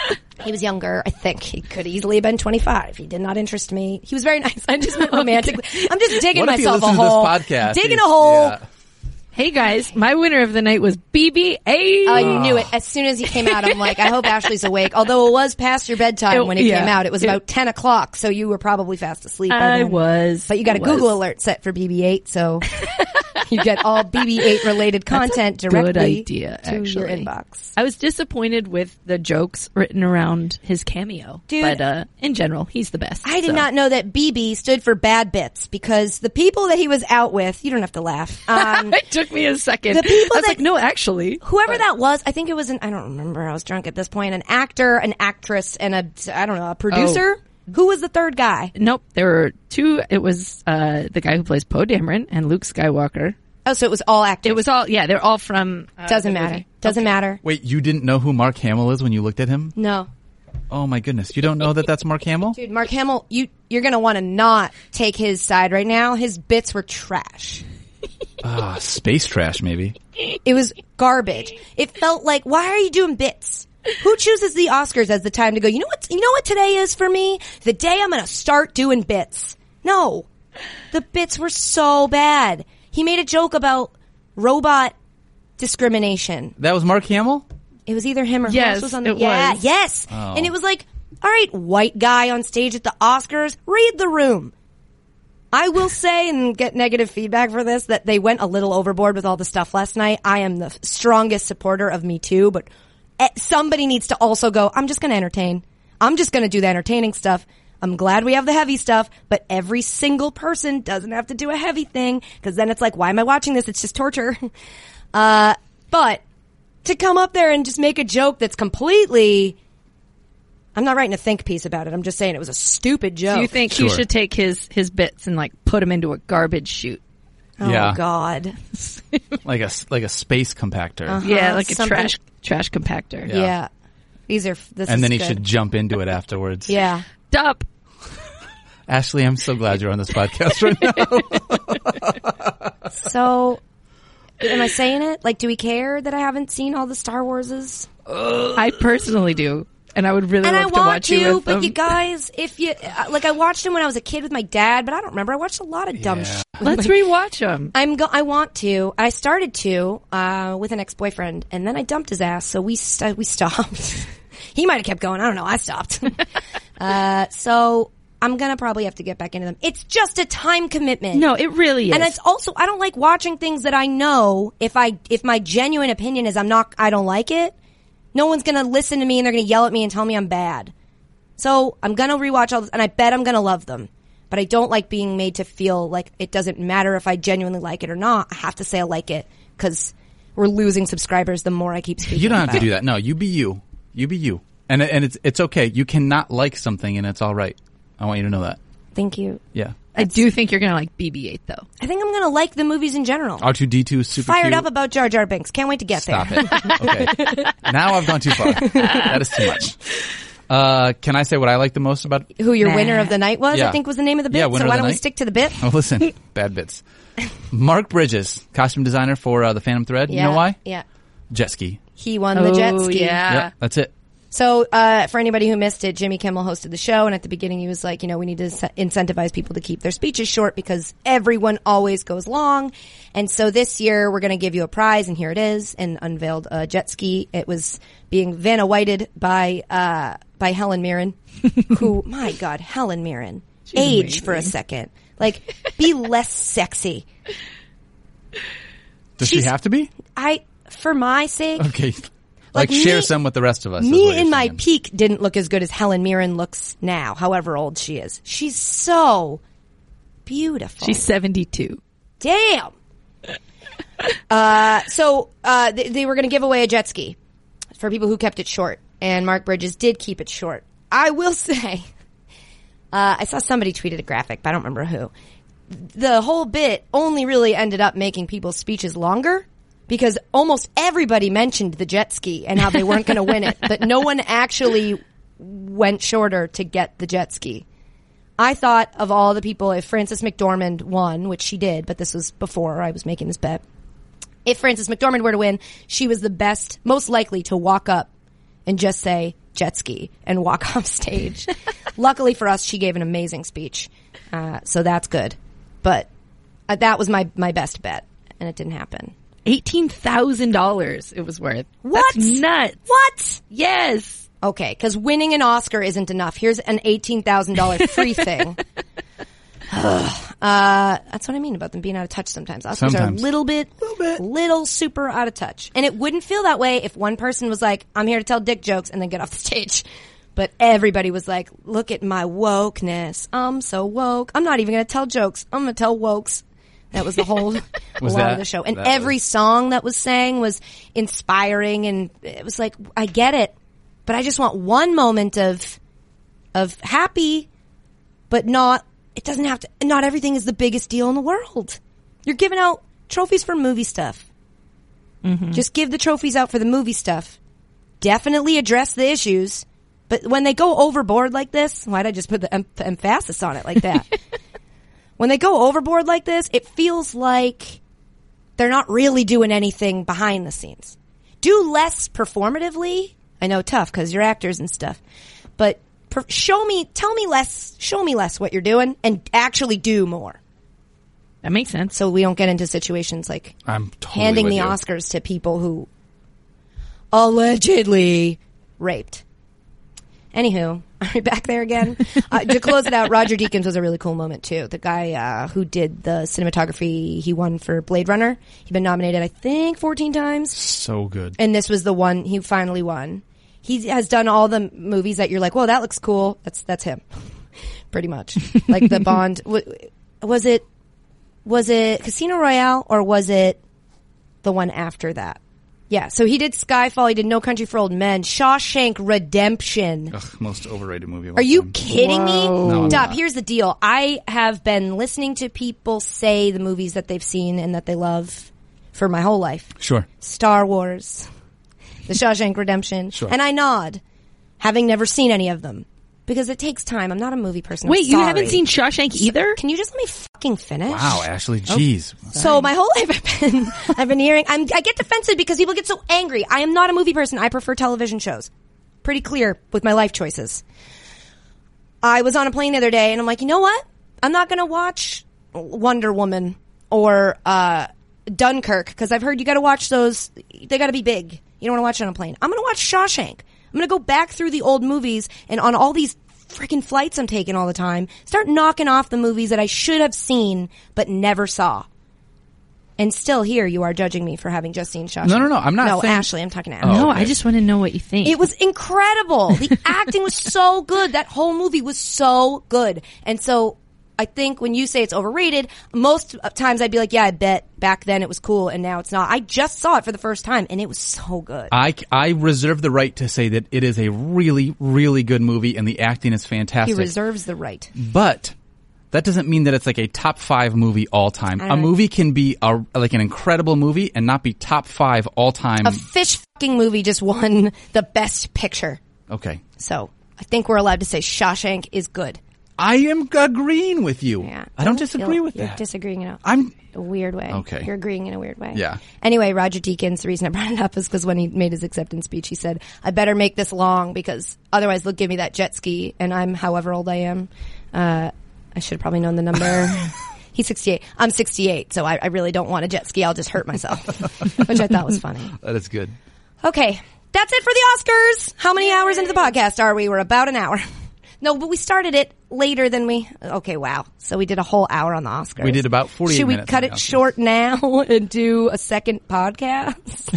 I think he could easily have been 25. He did not interest me. He was very nice. I just meant romantically. I'm just digging What if he myself a listens to this hole. podcast? Digging a hole. Yeah. Hey, guys, my winner of the night was BB-8. I knew it. As soon as he came out, I'm like, I hope Ashley's awake. Although it was past your bedtime when it came out. It was about 10 o'clock, so you were probably fast asleep by then. I was. But you got a Google alert set for BB-8, so you get all BB-8 related content directly good idea, to your actually. inbox. I was disappointed with the jokes written around his cameo. Dude. But in general, he's the best. I did not know that BB stood for bad bits because the people that he was out with, you don't have to laugh. It took me a second. The people I was that- like, no, actually. Whoever that was, I think it was I don't remember, I was drunk at this point, an actor, an actress, and a producer. Who was the third guy? Nope, there were two. It was the guy who plays Poe Dameron and Luke Skywalker. Oh, so it was all actors. It was all, yeah, they're all from... Doesn't the matter. movie. Doesn't matter. Wait, you didn't know who Mark Hamill is when you looked at him? No. Oh my goodness. You don't know that that's Mark Hamill? Dude, Mark Hamill, you're going to want to not take his side right now. His bits were trash. Space trash, maybe. It was garbage. It felt like, why are you doing bits? Who chooses the Oscars as the time to go, you know what today is for me? The day I'm going to start doing bits. No. The bits were so bad. He made a joke about robot discrimination. That was Mark Hamill? It was either him or Yes, who else was on the... it Yeah, was. yes. Oh. And it was like, all right, white guy on stage at the Oscars, read the room. I will say, and get negative feedback for this, that they went a little overboard with all the stuff last night. I am the strongest supporter of Me Too, but somebody needs to also go, I'm just going to entertain. I'm just going to do the entertaining stuff. I'm glad we have the heavy stuff, but every single person doesn't have to do a heavy thing, because then it's like, why am I watching this? It's just torture. But to come up there and just make a joke that's completely... I'm not writing a think piece about it. I'm just saying it was a stupid joke. Do you think he should take his bits and like put them into a garbage chute? Oh, Yeah. God. like a space compactor. Yeah, like a something- trash compactor. Yeah. This And then is he good. should jump into it afterwards. Yeah. Stop. Ashley, I'm so glad you're on this podcast right now. So, am I saying it? Like, do we care that I haven't seen all the Star Warses? I personally do. And I would really And I love to want watch you to, with but them. you guys, if you, like, I watched them when I was a kid with my dad, but I don't remember. I watched a lot of dumb shit. Let's rewatch them. I want to. I started to, with an ex-boyfriend, and then I dumped his ass, so we stopped. He might have kept going. I don't know. I stopped. So I'm gonna probably have to get back into them. It's just a time commitment. No, it really is. And it's also, I don't like watching things that I know if my genuine opinion is I don't like it, no one's gonna listen to me and they're gonna yell at me and tell me I'm bad. So I'm gonna rewatch all this, and I bet I'm gonna love them. But I don't like being made to feel like it doesn't matter if I genuinely like it or not. I have to say I like it, because we're losing subscribers the more I keep speaking You don't have about to it. do that. No, you be you. You be you. And it's okay. You cannot like something and it's all right. I want you to know that. Thank you. Yeah. I do think you're going to like BB-8 though. I think I'm gonna like the movies in general. R2-D2 is super Fired cute. up about Jar Jar Binks. Can't wait to get Stop there. it. Okay. Now I've gone too far. That is too much. Can I say what I like the most about... Who your winner of the night was, Yeah. I think was the name of the bit. Yeah, winner so of why the don't we night. stick to the bit? Oh, listen. Bad bits. Mark Bridges, costume designer for the Phantom Thread. You know why? Yeah. Jet ski. He won the jet ski. Yeah. Yep, that's it. So, for anybody who missed it, Jimmy Kimmel hosted the show, and at the beginning he was like, we need to incentivize people to keep their speeches short because everyone always goes long. And so this year we're going to give you a prize, and here it is, and unveiled a jet ski. It was being Vanna Whited by Helen Mirren, who, my God, Helen Mirren. Age for a second. Like, be less sexy. Does she She's- have to be? For my sake. Okay. Like share me- some with the rest of us. is what Me you're in my saying. peak didn't look as good as Helen Mirren looks now, however old she is. She's so beautiful. She's 72. Damn. So they were going to give away a jet ski for people who kept it short, and Mark Bridges did keep it short. I will say, I saw somebody tweeted a graphic, but I don't remember who. The whole bit only really ended up making people's speeches longer, because almost everybody mentioned the jet ski and how they weren't going to win it, but no one actually went shorter to get the jet ski. I thought of all the people, if Frances McDormand won, which she did, but this was before I was making this bet. If Frances McDormand were to win, she was the best, most likely to walk up and just say jet ski and walk off stage. Luckily for us, she gave an amazing speech. So that's good. But that was my best bet, and it didn't happen. $18,000 it was worth. What? That's nuts. What? Yes. Okay, because winning an Oscar isn't enough. Here's an $18,000 free thing. That's what I mean about them being out of touch sometimes. Oscars Sometimes. are a little super out of touch. And it wouldn't feel that way if one person was like, I'm here to tell dick jokes, and then get off the stage. But everybody was like, look at my wokeness. I'm so woke. I'm not even going to tell jokes. I'm going to tell wokes. That was the whole lot of the show. And that every song that was sang was inspiring, and it was like, I get it, but I just want one moment of happy, but not, it doesn't have to, not everything is the biggest deal in the world. You're giving out trophies for movie stuff. Mm-hmm. Just give the trophies out for the movie stuff. Definitely address the issues, but when they go overboard like this, why'd I just put the emphasis on it like that? When they go overboard like this, it feels like they're not really doing anything behind the scenes. Do less performatively. I know, tough, because you're actors and stuff. But show me less what you're doing, and actually do more. That makes sense. So we don't get into situations like I'm totally handing with the you. Oscars to people who allegedly raped. Anywho, are we back there again? To close it out, Roger Deakins was a really cool moment too. The guy who did the cinematography, he won for Blade Runner. He'd been nominated, I think, 14 times. So good. And this was the one he finally won. He has done all the movies that you're like, whoa, that looks cool. That's him. Pretty much. Like the Bond. Was it Casino Royale or was it the one after that? Yeah, so he did Skyfall, he did No Country for Old Men, Shawshank Redemption. Ugh, most overrated movie of all Are you time. kidding me? No, I'm Stop, not. here's the deal. I have been listening to people say the movies that they've seen and that they love for my whole life. Sure. Star Wars, The Shawshank Redemption, Sure. and I nod, having never seen any of them. Because it takes time. I'm not a movie person. I'm Wait, you haven't sorry. seen Shawshank either? Can you just let me fucking finish? Wow, Ashley, jeez. So my whole life I've been hearing, I get defensive because people get so angry. I am not a movie person. I prefer television shows. Pretty clear with my life choices. I was on a plane the other day and I'm like, you know what? I'm not going to watch Wonder Woman or Dunkirk because I've heard you got to watch those. They got to be big. You don't want to watch it on a plane. I'm going to watch Shawshank. I'm going to go back through the old movies and on all these freaking flights I'm taking all the time, start knocking off the movies that I should have seen but never saw. And still here you are judging me for having just seen Shawshank. No, I'm not No, saying- Ashley, I'm talking to Ashley. Oh, No, okay. I just want to know what you think. It was incredible. The acting was so good. That whole movie was so good. And so I think when you say it's overrated, most times I'd be like, yeah, I bet back then it was cool and now it's not. I just saw it for the first time and it was so good. I reserve the right to say that it is a really, really good movie and the acting is He fantastic. reserves the right. But that doesn't mean that it's like a top 5 movie all time. A movie can be like an incredible movie and not be top 5 all time. A fish fucking movie just won the best picture. Okay. So I think we're allowed to say Shawshank is good. I am agreeing with you. Yeah. I don't disagree with You're that. disagreeing in I'm a weird way. Okay. You're agreeing in a weird way. Yeah. Anyway, Roger Deakins, the reason I brought it up is because when he made his acceptance speech, he said, I better make this long because otherwise they'll give me that jet ski and I'm however old I am. I should have probably known the number. He's 68. I'm 68, so I really don't want a jet ski. I'll just hurt myself, which I thought was funny. that is good. Okay. That's it for the Oscars. How many hours into the podcast are we? We're about an hour. No, but we started it later than we... Okay, wow. So we did a whole hour on the Oscars. We did about 48 Should we minutes cut on the it Oscars. short now and do a second podcast?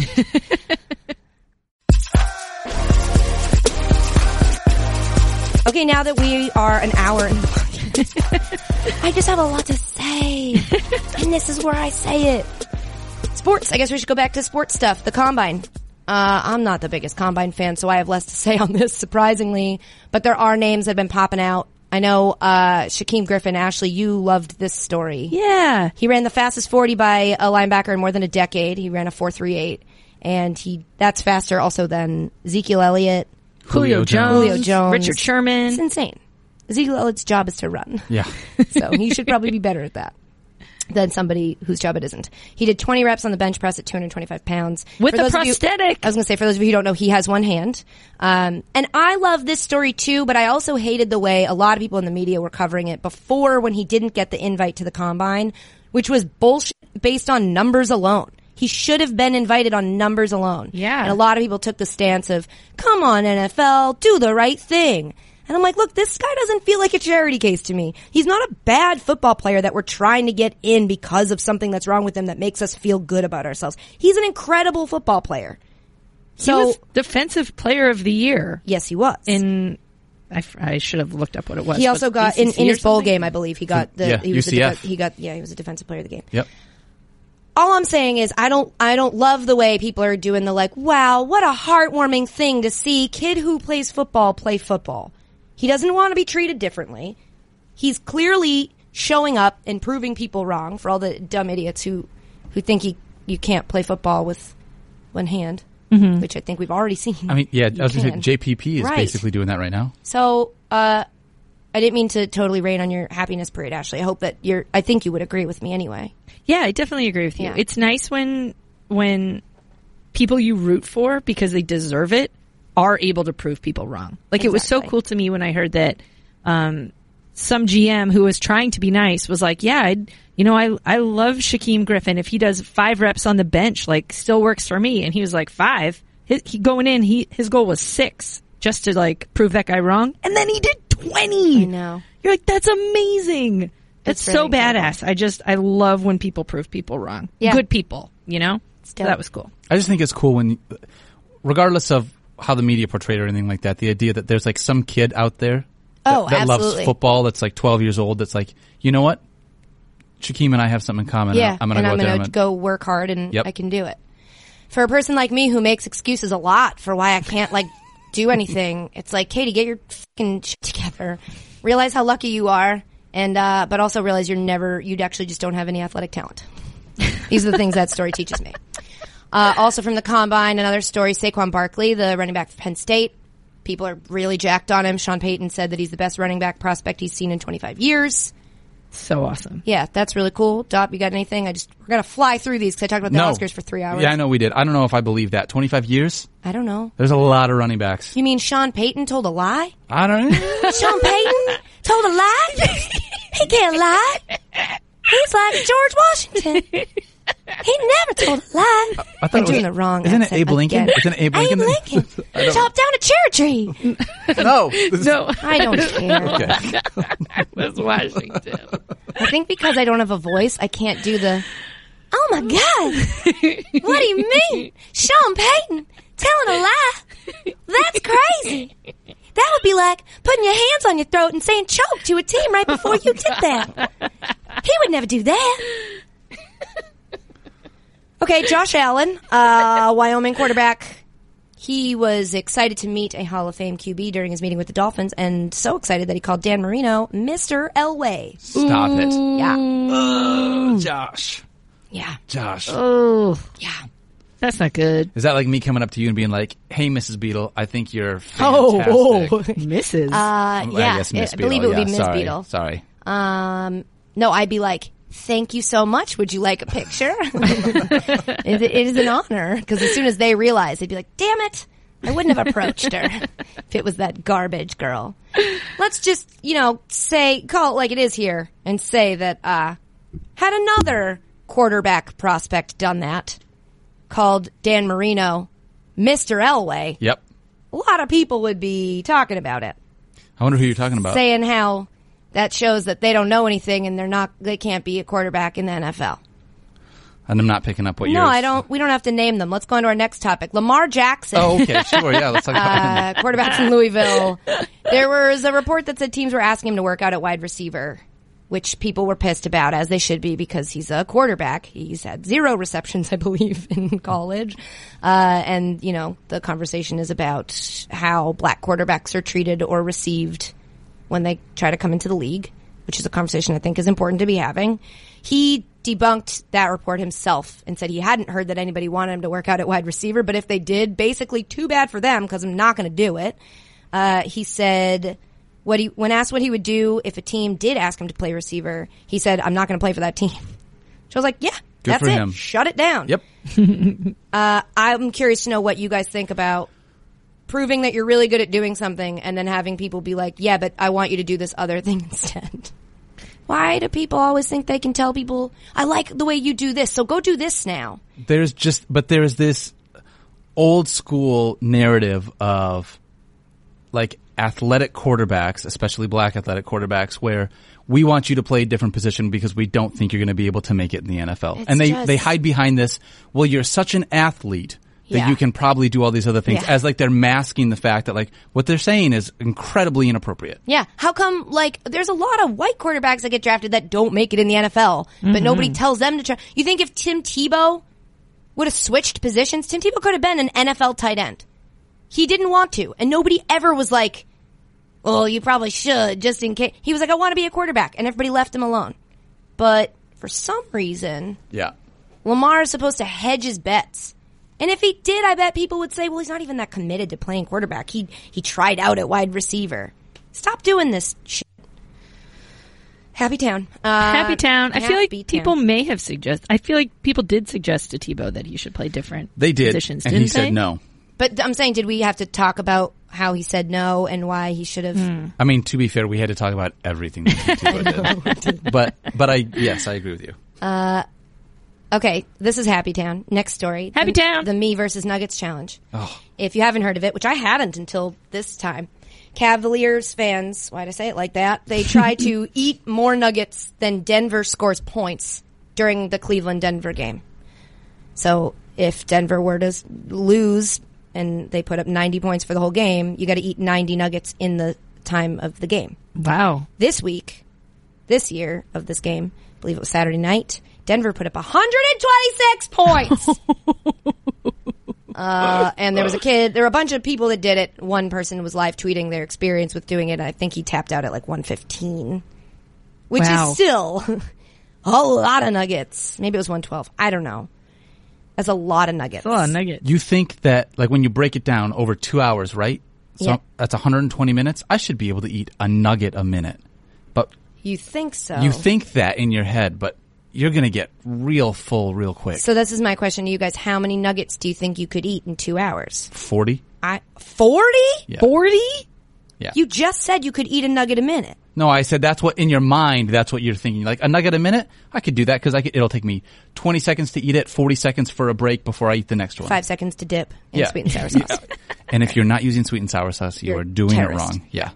Okay, now that we are an hour in the podcast, I just have a lot to say. And this is where I say it. Sports. I guess we should go back to sports stuff. The Combine. I'm not the biggest Combine fan, so I have less to say on this, surprisingly. But there are names that have been popping out. I know, Shaquem Griffin. Ashley, you loved this story. Yeah. He ran the fastest 40 by a linebacker in more than a decade. He ran a 4.38. And that's faster also than Ezekiel Elliott. Julio Jones. Richard It's Sherman. insane. Ezekiel Elliott's job is to run. Yeah. So he should probably be better at that than somebody whose job it isn't. He did 20 reps on the bench press at 225 pounds. With For a those of you- prosthetic. I was going to say, for those of you who don't know, he has one hand. And I love this story too, but I also hated the way a lot of people in the media were covering it before when he didn't get the invite to the Combine, which was bullshit based on numbers alone. He should have been invited on numbers alone. Yeah. And a lot of people took the stance of, come on, NFL, do the right thing. And I'm like, look, this guy doesn't feel like a charity case to me. He's not a bad football player that we're trying to get in because of something that's wrong with him that makes us feel good about ourselves. He's an incredible football player. He So, was Defensive Player of the Year. yes, he was. I should have looked up what it was. He also but got in ACC his or bowl something? game, I believe he got the Yeah, he was UCF. he was a defensive player of the game. Yep. All I'm saying is I don't love the way people are doing the like, wow, what a heartwarming thing to see kid who plays football play football. He doesn't want to be treated differently. He's clearly showing up and proving people wrong for all the dumb idiots who think you can't play football with one hand, which I think we've already seen. I mean, yeah, You I was going to can. say JPP is Right. basically doing that right now. So, I didn't mean to totally rain on your happiness parade, Ashley. I hope that I think you would agree with me anyway. Yeah, I definitely agree with you. Yeah. It's nice when people you root for because they deserve it are able to prove people wrong. Like it was so Exactly. cool to me when I heard that some GM who was trying to be nice was like, yeah, I love Shaquem Griffin. If he does 5 reps on the bench, like still works for me. And he was like 5. He going in, his goal was 6. just to like prove that guy wrong. And then he did 20. I know. You're like, that's amazing. That's really so badass. I love when people prove people wrong. Yeah. Good people, you know? So dope. that was cool. I just think it's cool when, regardless of how the media portrayed or anything like that, the idea that there's like some kid out there that absolutely. loves football that's like 12 years old that's like, you know what? Shaquem and I have something in common. Yeah, I'm going to go out there and go work hard and Yep. I can do it. For a person like me who makes excuses a lot for why I can't like do anything, it's like, Katie, get your fucking shit together. Realize how lucky you are, and but also realize you actually just don't have any athletic talent. These are the things that story teaches me. Also from the combine, another story: Saquon Barkley, the running back for Penn State. People are really jacked on him. Sean Payton said that he's the best running back prospect he's seen in 25 years. So awesome. Yeah, that's really cool. Dop, you got anything? We're gonna fly through these because I talked about the No. Oscars for 3 hours. Yeah, I know we did. I don't know if I believe that. 25 years? I don't know. There's a lot of running backs. You mean Sean Payton told a lie? I don't know. Sean Payton told a lie? He can't lie. He's like George Washington. He never told a lie. I thought I'm it was- doing the wrong Isn't it accent Abe Lincoln? again. Isn't it Abe Lincoln? Abe Lincoln. Chopped down a cherry tree. No. No, I don't care. Okay. it was Washington. I think because I don't have a voice, I can't do the, oh my God. What do you mean? Sean Payton telling a lie? That's crazy. That would be like putting your hands on your throat and saying choke to a team right before you did that. He would never do that. Okay, Josh Allen, Wyoming quarterback. He was excited to meet a Hall of Fame QB during his meeting with the Dolphins, and so excited that he called Dan Marino Mr. Elway. Stop it. Yeah. Oh, Josh. Yeah. Josh. Oh, Yeah. that's not good. Is that like me coming up to you and being like, hey, Mrs. Beetle, I think you're fantastic. Mrs. I Yeah. guess Miss I believe it would Beetle. be Yeah, Ms. sorry. Beetle. Sorry. No, I'd be like, thank you so much. Would you like a picture? It is an honor. Because as soon as they realize, they'd be like, damn it. I wouldn't have approached her if it was that garbage girl. Let's just, call it like it is here and say that, had another quarterback prospect done that, called Dan Marino Mr. Elway, Yep. a lot of people would be talking about it. I wonder who you're talking about. Saying how that shows that they don't know anything and they can't be a quarterback in the NFL. And I'm not picking up what you're... No, I don't. We don't have to name them. Let's go on to our next topic. Lamar Jackson. Oh, okay. Sure. Yeah. Let's talk about him. Quarterback from Louisville. There was a report that said teams were asking him to work out at wide receiver, which people were pissed about, as they should be, because he's a quarterback. He's had 0 receptions, I believe, in college. And, the conversation is about how black quarterbacks are treated or received when they try to come into the league, which is a conversation I think is important to be having. He debunked that report himself and said he hadn't heard that anybody wanted him to work out at wide receiver, but if they did, basically too bad for them because I'm not going to do it. He said when asked what he would do if a team did ask him to play receiver, he said, I'm not going to play for that team. So I was like, yeah, Good that's for it. him. Shut it down. Yep. I'm curious to know what you guys think about proving that you're really good at doing something and then having people be like, yeah, but I want you to do this other thing instead. Why do people always think they can tell people, I like the way you do this, so go do this now? There's this old school narrative of like athletic quarterbacks, especially black athletic quarterbacks, where we want you to play a different position because we don't think you're going to be able to make it in the NFL. It's And just- they hide behind this, well, you're such an athlete that Yeah. you can probably do all these other things, Yeah. as like they're masking the fact that like what they're saying is incredibly inappropriate. Yeah. How come, there's a lot of white quarterbacks that get drafted that don't make it in the NFL, but nobody tells them to try. You think if Tim Tebow would have switched positions, Tim Tebow could have been an NFL tight end. He didn't want to, and nobody ever was like, well, you probably should, just in case. He was like, I want to be a quarterback, and everybody left him alone. But for some reason, Yeah. Lamar is supposed to hedge his bets. And if he did, I bet people would say, well, he's not even that committed to playing quarterback. He tried out at wide receiver. Stop doing this shit. Happy Town. Happy Town. I feel like Happy Town. people may have suggested. I feel like people did suggest to Tebow that he should play different. They did. positions, And didn't he said they? no. But I'm saying, did we have to talk about how he said no and why he should have? I mean, to be fair, we had to talk about everything that Tim Tebow did. But yes, I agree with you. Okay, this is Happy Town. Next story. Happy Town. The Me versus Nuggets challenge. Oh. If you haven't heard of it, which I hadn't until this time, Cavaliers fans, why'd I say it like that? They try to eat more Nuggets than Denver scores points during the Cleveland-Denver game. So if Denver were to lose and they put up 90 points for the whole game, you got to eat 90 Nuggets in the time of the game. Wow. This year of this game, I believe it was Saturday night, Denver put up 126 points. And there were a bunch of people that did it. One person was live tweeting their experience with doing it. I think he tapped out at like 115, which Wow. is still a lot of Nuggets. Maybe it was 112. I don't know. That's a lot of Nuggets. It's a lot of Nuggets. You think that, like, when you break it down over 2 hours, right? So Yeah. that's 120 minutes. I should be able to eat a nugget a minute. But You think so? you think that in your head, but you're going to get real full real quick. So this is my question to you guys. How many Nuggets do you think you could eat in 2 hours? 40? 40? Yeah. 40? Yeah. You just said you could eat a nugget a minute. No, I said that's what in your mind, that's what you're thinking. Like a nugget a minute, I could do that because it'll take me 20 seconds to eat it, 40 seconds for a break before I eat the next one. 5 seconds to dip in sweet and sour sauce. And if you're not using sweet and sour sauce, you You're are doing terrorist. it wrong. Yeah.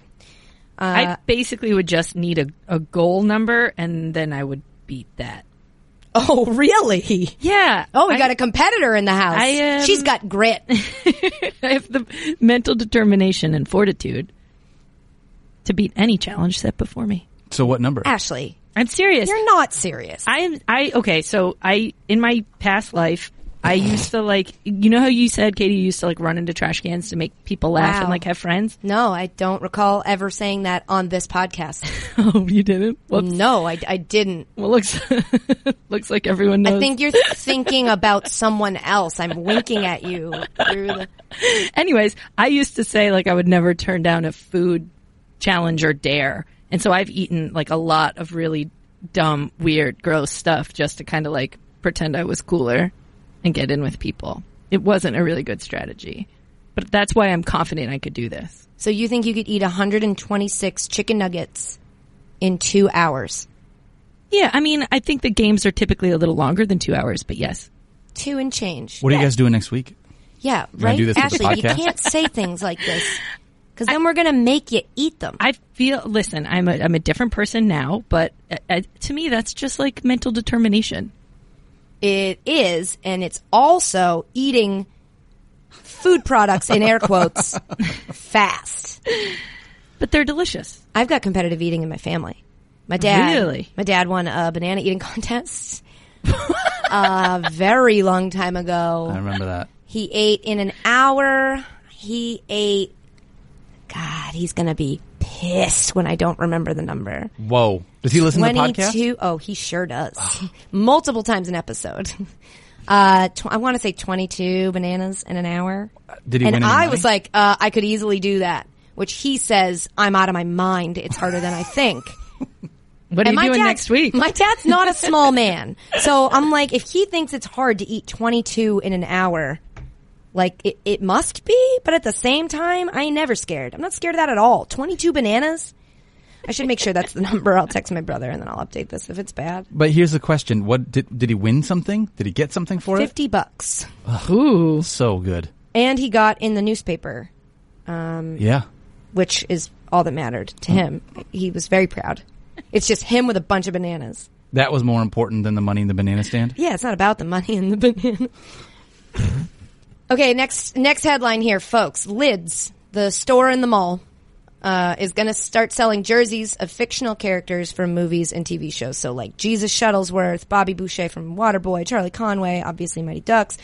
I basically would just need a goal number, and then I would beat that. Oh, really? Yeah. Oh, we got a competitor in the house. I, She's got grit. I have the mental determination and fortitude to beat any challenge set before me. So what number? Ashley, I'm serious. you're not serious. Okay, so in my past life, I used to you know how you said, Katie, you used to run into trash cans to make people laugh Wow. and have friends? No, I don't recall ever saying that on this podcast. Oh, you didn't? Whoops. No, I didn't. Well, looks like everyone knows. I think you're thinking about someone else. I'm winking at you through the... Anyways, I used to say I would never turn down a food challenge or dare. And so I've eaten a lot of really dumb, weird, gross stuff just to kind of pretend I was cooler and get in with people. It wasn't a really good strategy. But that's why I'm confident I could do this. So you think you could eat 126 chicken nuggets in 2 hours? Yeah, I mean, I think the games are typically a little longer than 2 hours, but yes. 2 and change. What are you guys doing next week? Yeah, wanna right? do this with the Ashley, you podcast? can't say things like this. Because then we're going to make you eat them. Listen, I'm a different person now, but to me, that's just mental determination. It is, and it's also eating food products, in air quotes, fast. But they're delicious. I've got competitive eating in my family. My dad won a banana eating contest a very long time ago. I remember that. He ate in an hour. God, he's going to be pissed when I don't remember the number. Whoa. Does he listen to the podcast? Oh, he sure does. Multiple times an episode. I want to say 22 bananas in an hour. Did he and win any I money? was like, I could easily do that. Which he says, I'm out of my mind. It's harder than I think. What are And you doing next week? My dad's not a small man. So I'm like, if he thinks it's hard to eat 22 in an hour, it must be. But at the same time, I ain't never scared. I'm not scared of that at all. 22 bananas? I should make sure that's the number. I'll text my brother and then I'll update this if it's bad. But here's the question. What did he win something? Did he get something for it? $50. Ooh. So good. And he got in the newspaper, Yeah. which is all that mattered to him. He was very proud. It's just him with a bunch of bananas. That was more important than the money in the banana stand? Yeah, it's not about the money in the banana. Okay, next headline here, folks. Lids, the store in the mall, is going to start selling jerseys of fictional characters from movies and TV shows. So like Jesus Shuttlesworth, Bobby Boucher from Waterboy, Charlie Conway, obviously Mighty Ducks.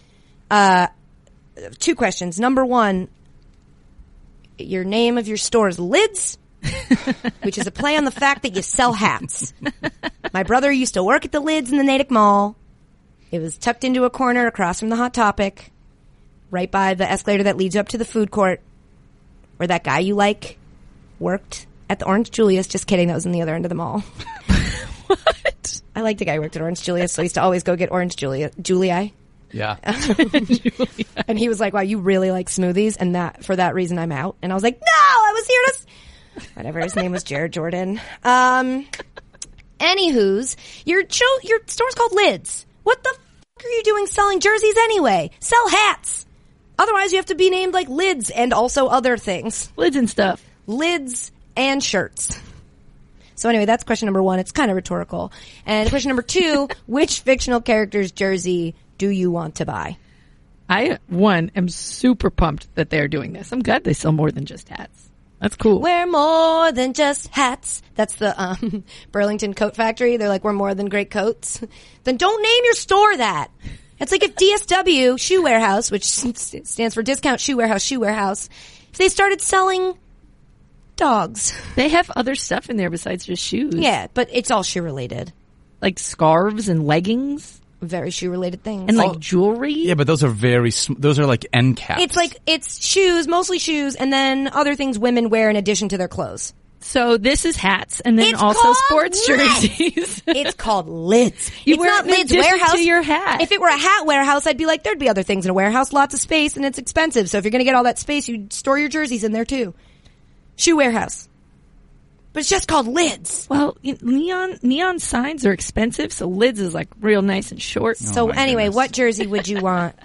2 questions. Number 1, your name of your store is Lids, which is a play on the fact that you sell hats. My brother used to work at the Lids in the Natick Mall. It was tucked into a corner across from the Hot Topic, right by the escalator that leads up to the food court, where that guy you like worked at the Orange Julius. Just kidding, that was in the other end of the mall. What? I liked the guy who worked at Orange Julius, so I used to always go get Orange Julii. Yeah. And he was like, wow, you really like smoothies, and for that reason I'm out. And I was like, no, I was here to... Whatever, his name was Jared Jordan. Anywho's, your store's called Lids. What the fuck are you doing selling jerseys anyway? Sell hats. Otherwise, you have to be named like Lids and also other things. Lids and stuff. Lids and shirts. So anyway, that's question number 1. It's kind of rhetorical. And question number 2, which fictional character's jersey do you want to buy? I, am super pumped that they're doing this. I'm glad they sell more than just hats. That's cool. We're more than just hats. That's the Burlington Coat Factory. They're like, we're more than great coats. Then don't name your store that. It's like if DSW Shoe Warehouse, which stands for Discount Shoe Warehouse, if they started selling dogs. They have other stuff in there besides just shoes. Yeah, but it's all shoe related. Like scarves and leggings. Very shoe related things. And like jewelry. Yeah, but those are those are like end caps. It's shoes, mostly shoes, and then other things women wear in addition to their clothes. So this is hats and then It's also called sports lids. jerseys. It's called Lids. You It's wear not it in Lids addition Warehouse. to your hat. If it were a hat warehouse, I'd be like, there'd be other things in a warehouse, lots of space, and it's expensive. So if you're going to get all that space, you store your jerseys in there too. Shoe warehouse. But it's just called Lids. Well, neon signs are expensive, so Lids is like real nice and short. So my anyway, goodness. what jersey would you want?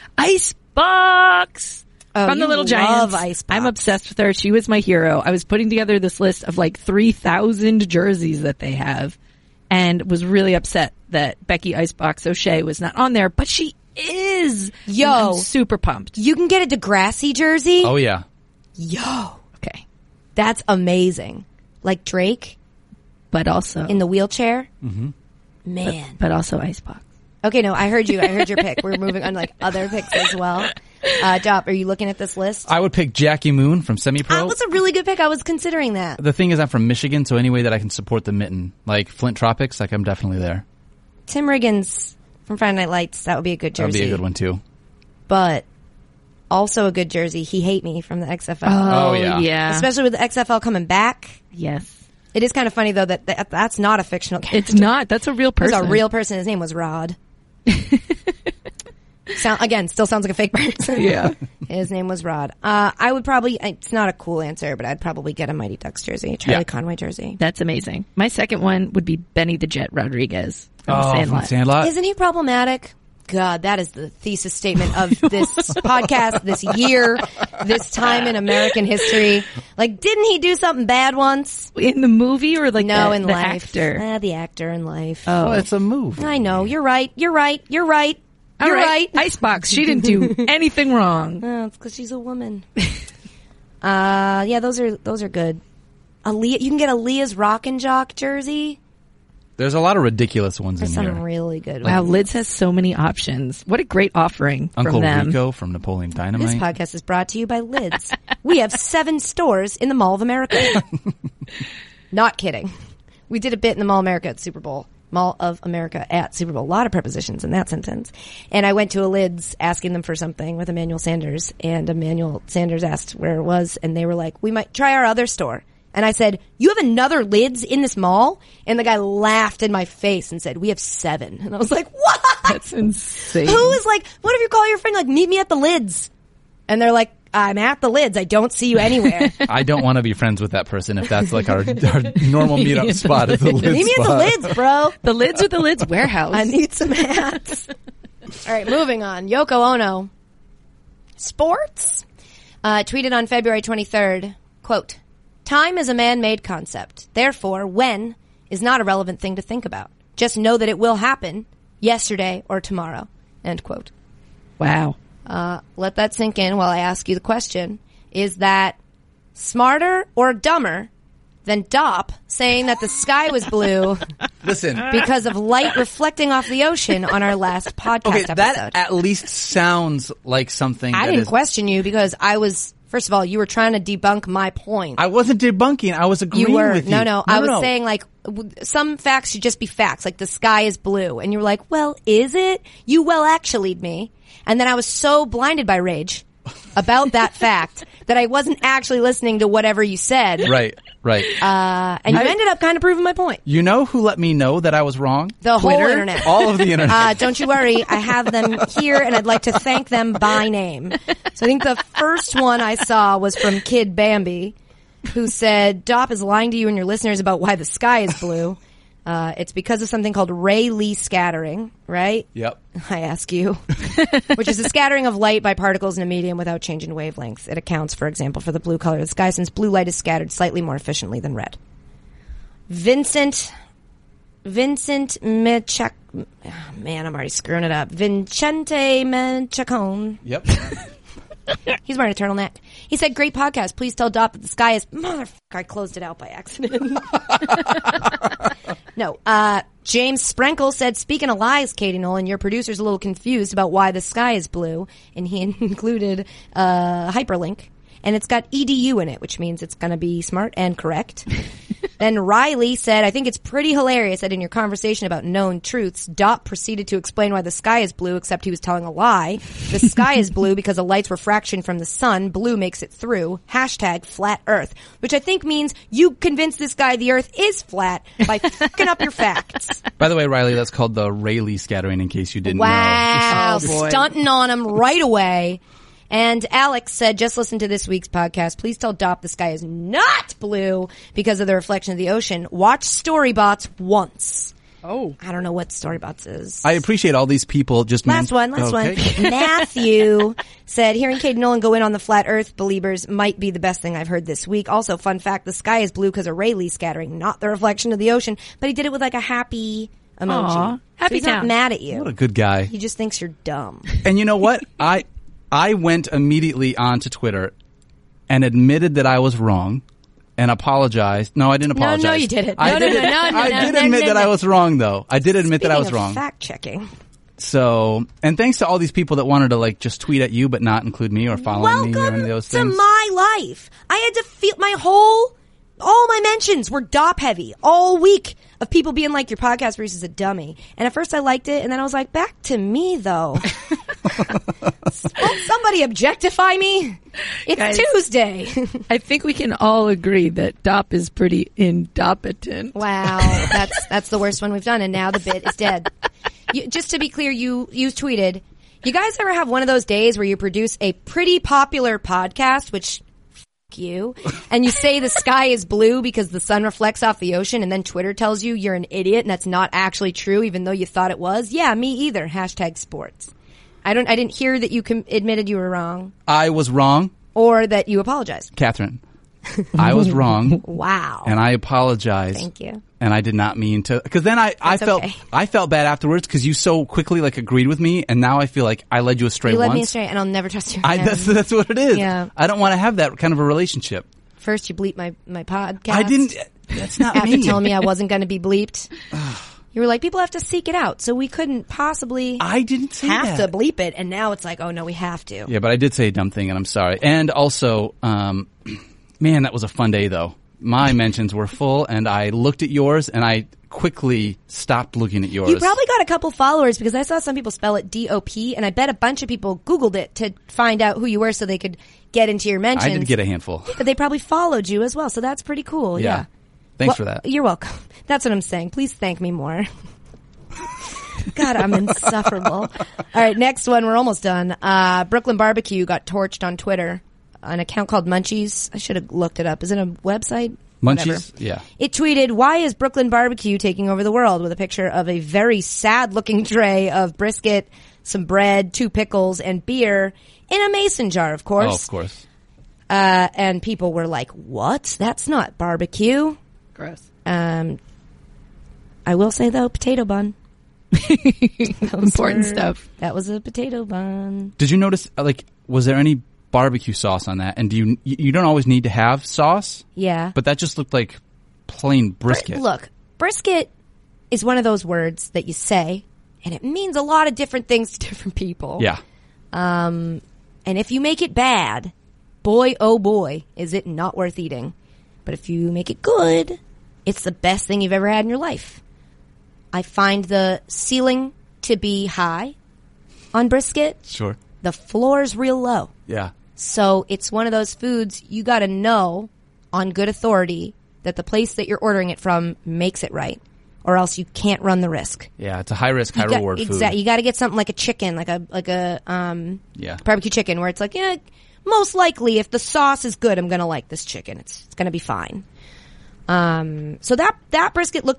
Icebox from the you Little love Giants. Icebox. I'm obsessed with her. She was my hero. I was putting together this list of like 3,000 jerseys that they have, and was really upset that Becky Icebox O'Shea was not on there, but she is. Yo. And I'm super pumped. You can get a Degrassi jersey? Oh yeah. Yo. Okay, That's amazing. Like Drake but also in the wheelchair? Mm-hmm. Man. but also Icebox. Okay, no, I heard you. I heard your pick. We're moving on like other picks as well. Dop, are you looking at this list? I would pick Jackie Moon from Semi-Pro. That's a really good pick. I was considering that. The thing is, I'm from Michigan, so any way that I can support the mitten, like Flint Tropics, like I'm definitely there. Tim Riggins from Friday Night Lights. That would be a good jersey. That'd be a good one too. But also a good jersey. He Hate Me from the XFL. Oh, yeah. yeah. Especially with the XFL coming back. Yes. It is kind of funny though that that's not a fictional character. It's not. That's a real It was person. a real person. His name was Rod. Still sounds like a fake person. Yeah. His name was Rod. I would probably, it's not a cool answer, but I'd probably get a Mighty Ducks jersey, a Charlie Yeah. Conway jersey. That's amazing. My second one would be Benny the Jet Rodriguez from From Sandlot. Sandlot. Isn't he problematic? God, that is the thesis statement of this podcast, this year, this time in American history. Like, didn't he do something bad once? In the movie or like No, the, in the life. actor? The actor in life. Oh. Well, it's a move. I know. You're right. You're right. You're right. All You're right. right. Icebox. She didn't do anything wrong. Oh, it's because she's a woman. Yeah, those are good. Aaliyah, you can get Aaliyah's Rock and Jock jersey. There's a lot of ridiculous ones There's in some here. really good Wow, ones. Lids has so many options. What a great offering Uncle from them. Rico from Napoleon Dynamite. This podcast is brought to you by Lids. We have 7 stores in the Mall of America. Not kidding. We did a bit in the Mall of America at Super Bowl. Mall of America at Super Bowl. A lot of prepositions in that sentence. And I went to a Lids asking them for something with Emmanuel Sanders. And Emmanuel Sanders asked where it was. And they were like, we might try our other store. And I said, you have another Lids in this mall? And the guy laughed in my face and said, we have 7. And I was like, what? That's insane. Who is like, what if you call your friend, like, meet me at the Lids? And they're like, I'm at the Lids. I don't see you anywhere. I don't want to be friends with that person if that's like our normal meetup spot at the Lids Meet me at the spot. Lids, bro. The Lids with the Lids warehouse. I need some hats. All right, moving on. Yoko Ono. Sports. Tweeted on February 23rd, quote, time is a man-made concept. Therefore, when is not a relevant thing to think about. Just know that it will happen yesterday or tomorrow. End quote. Wow. Let that sink in while I ask you the question. Is that smarter or dumber than Dop saying that the sky was blue Listen, because of light reflecting off the ocean on our last podcast okay, episode? that at least sounds like something. I that didn't is- question you because I was, first of all, you were trying to debunk my point. I wasn't debunking. I was agreeing You were. with you. No. I was saying like some facts should just be facts. Like the sky is blue. And you were like, well, is it? You well actually'd me. And then I was so blinded by rage about that fact that I wasn't actually listening to whatever you said. Right. And you ended up kind of proving my point. You know who let me know that I was wrong? The whole Twitter? internet. All of the internet. Don't you worry. I have them here and I'd like to thank them by name. So I think the first one I saw was from Kid Bambi, who said, Dop is lying to you and your listeners about why the sky is blue. It's because of something called Rayleigh scattering, right? Yep. I ask you. Which is the scattering of light by particles in a medium without changing wavelengths. It accounts, for example, for the blue color of the sky since blue light is scattered slightly more efficiently than red. Vincent Michak... Oh, man, I'm already screwing it up. Vincente Menchacone. Yep. He's wearing a turtleneck. He said, great podcast. Please tell Dop that the sky is... Motherfucker, I closed it out by accident. No. James Sprenkle said, speaking of lies, Katie Nolan, your producer's a little confused about why the sky is blue. And he included a hyperlink. And it's got EDU in it, which means it's going to be smart and correct. Then Riley said, I think it's pretty hilarious that in your conversation about known truths, Dop proceeded to explain why the sky is blue, except he was telling a lie. The sky is blue because of light's refraction from the sun. Blue makes it through. Hashtag flat earth. Which I think means you convinced this guy the earth is flat by fucking up your facts. By the way, Riley, that's called the Rayleigh scattering, in case you didn't know. Wow. Oh, boy. Stunting on him right away. And Alex said, just listen to this week's podcast. Please tell Dop the sky is not blue because of the reflection of the ocean. Watch Storybots once. Oh. I don't know what Storybots is. I appreciate all these people just... Last one. Matthew said, hearing Kate Nolan go in on the flat earth believers might be the best thing I've heard this week. Also, fun fact, the sky is blue because of Rayleigh scattering, not the reflection of the ocean. But he did it with like a happy emoji. Aw, happy so he's not town. mad at you. What a good guy. He just thinks you're dumb. And you know what? I went immediately onto Twitter and admitted that I was wrong and apologized. No, I didn't apologize. No, you didn't. I did admit that I was wrong, though. I did admit that I was Speaking of wrong. Fact checking. So, and thanks to all these people that wanted to like just tweet at you but not include me or following me or any of those to things. my life. I had to feel all my mentions were Dop heavy all week of people being like, your podcast producer is a dummy. And at first I liked it, and then I was like, back to me though. Won't somebody objectify me? It's Guys. Tuesday. I think we can all agree that Dop is pretty incompetent. Wow, that's the worst one we've done, and now the bit is dead. Just to be clear, you tweeted, you guys ever have one of those days where you produce a pretty popular podcast, which you, and you say the sky is blue because the sun reflects off the ocean, and then Twitter tells you you're an idiot and that's not actually true even though you thought it was? Yeah, me either. Hashtag sports. I didn't hear that you admitted you were wrong I was wrong, or that you apologized. Catherine. I was wrong. Wow. And I apologize. Thank you. And I did not mean to, because then I felt okay. I felt bad afterwards because you so quickly like agreed with me, and now I feel like I led you astray You once. led me astray, and I'll never trust you again. That's what it is. Yeah. I don't want to have that kind of a relationship. First, you bleeped my podcast. I didn't. That's not After me. telling me I wasn't going to be bleeped. You were like, people have to seek it out, so we couldn't possibly I didn't say have that. to bleep it, and now it's like, oh no, we have to. Yeah, but I did say a dumb thing, and I'm sorry. And also, man, that was a fun day, though. My mentions were full, and I looked at yours, and I quickly stopped looking at yours. You probably got a couple followers because I saw some people spell it D-O-P, and I bet a bunch of people Googled it to find out who you were so they could get into your mentions. I did get a handful. But they probably followed you as well, so that's pretty cool. Yeah. Thanks for that. You're welcome. That's what I'm saying. Please thank me more. God, I'm insufferable. All right, next one. We're almost done. Brooklyn Barbecue got torched on Twitter. An account called Munchies. I should have looked it up. Is it a website? Munchies? Whatever. Yeah. It tweeted, why is Brooklyn Barbecue taking over the world, with a picture of a very sad-looking tray of brisket, some bread, 2 pickles, and beer in a mason jar, of course. Oh, of course. And people were like, what? That's not barbecue. Gross. I will say, though, potato bun. Important stuff. That was a potato bun. Did you notice, like, was there any barbecue sauce on that? And do you don't always need to have sauce, Yeah. but that just looked like plain brisket. Look, brisket is one of those words that you say, and it means a lot of different things to different people. Yeah. And if you make it bad, boy, oh boy, is it not worth eating. But if you make it good, it's the best thing you've ever had in your life. I find the ceiling to be high on brisket. Sure. The floor's real low. Yeah. So it's one of those foods you got to know on good authority that the place that you're ordering it from makes it right, or else you can't run the risk. Yeah, it's a high risk, high reward food. Exactly. You got to get something like a chicken, like a Yeah. barbecue chicken, where it's like, yeah, most likely if the sauce is good, I'm going to like this chicken. It's going to be fine. So that brisket looked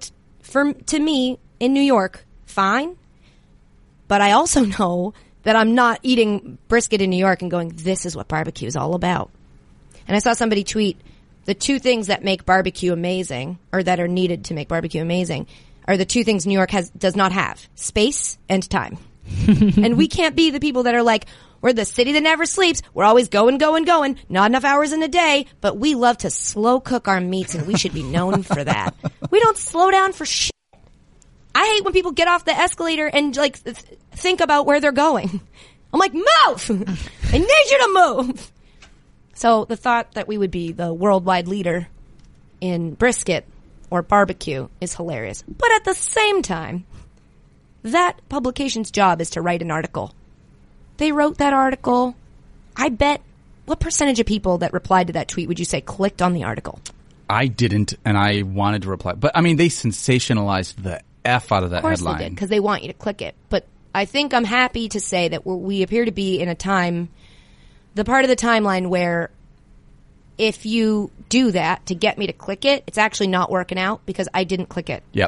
to me, in New York, fine. But I also know that I'm not eating brisket in New York and going, this is what barbecue is all about. And I saw somebody tweet, the two things that make barbecue amazing, or that are needed to make barbecue amazing, are the two things New York does not have: space and time. And we can't be the people that are like, we're the city that never sleeps. We're always going. Not enough hours in a day, but we love to slow cook our meats, and we should be known for that. We don't slow down for shit. I hate when people get off the escalator and like think about where they're going. I'm like, move! I need you to move! So the thought that we would be the worldwide leader in brisket or barbecue is hilarious. But at the same time, that publication's job is to write an article. They wrote that article. I bet, what percentage of people that replied to that tweet would you say clicked on the article? I didn't, and I wanted to reply. But, I mean, they sensationalized the F out of that headline. Of course they did, because they want you to click it. But I think I'm happy to say that we appear to be in a time, the part of the timeline where if you do that to get me to click it, it's actually not working out because I didn't click it. Yep.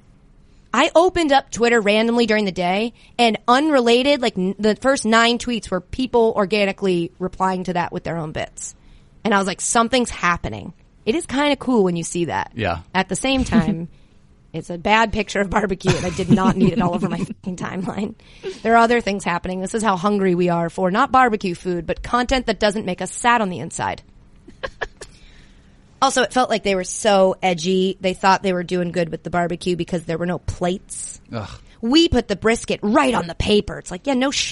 I opened up Twitter randomly during the day, and unrelated, like the first 9 tweets were people organically replying to that with their own bits. And I was like, something's happening. It is kind of cool when you see that. Yeah. At the same time, it's a bad picture of barbecue, and I did not need it all over my fucking timeline. There are other things happening. This is how hungry we are for not barbecue food, but content that doesn't make us sad on the inside. Also, it felt like they were so edgy. They thought they were doing good with the barbecue because there were no plates. Ugh. We put the brisket right on the paper. It's like, yeah, no shit.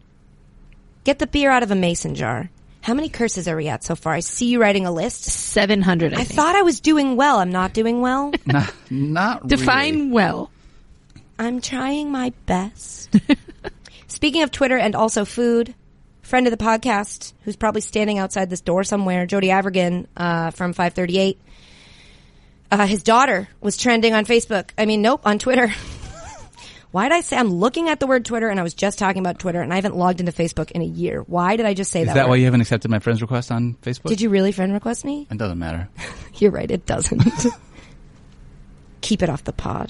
Get the beer out of a mason jar. How many curses are we at so far? I see you writing a list. 700, I I think. thought I was doing well. I'm not doing well. Not Define really. well. I'm trying my best. Speaking of Twitter and also food, friend of the podcast, who's probably standing outside this door somewhere, Jody Avergan from 538. His daughter was trending on Facebook. On Twitter. Why did I say I'm looking at the word Twitter and I was just talking about Twitter and I haven't logged into Facebook in a year? Why did I just say that? Is that word? why you haven't accepted my friend's request on Facebook? Did you really friend request me? It doesn't matter. You're right, it doesn't. Keep it off the pod.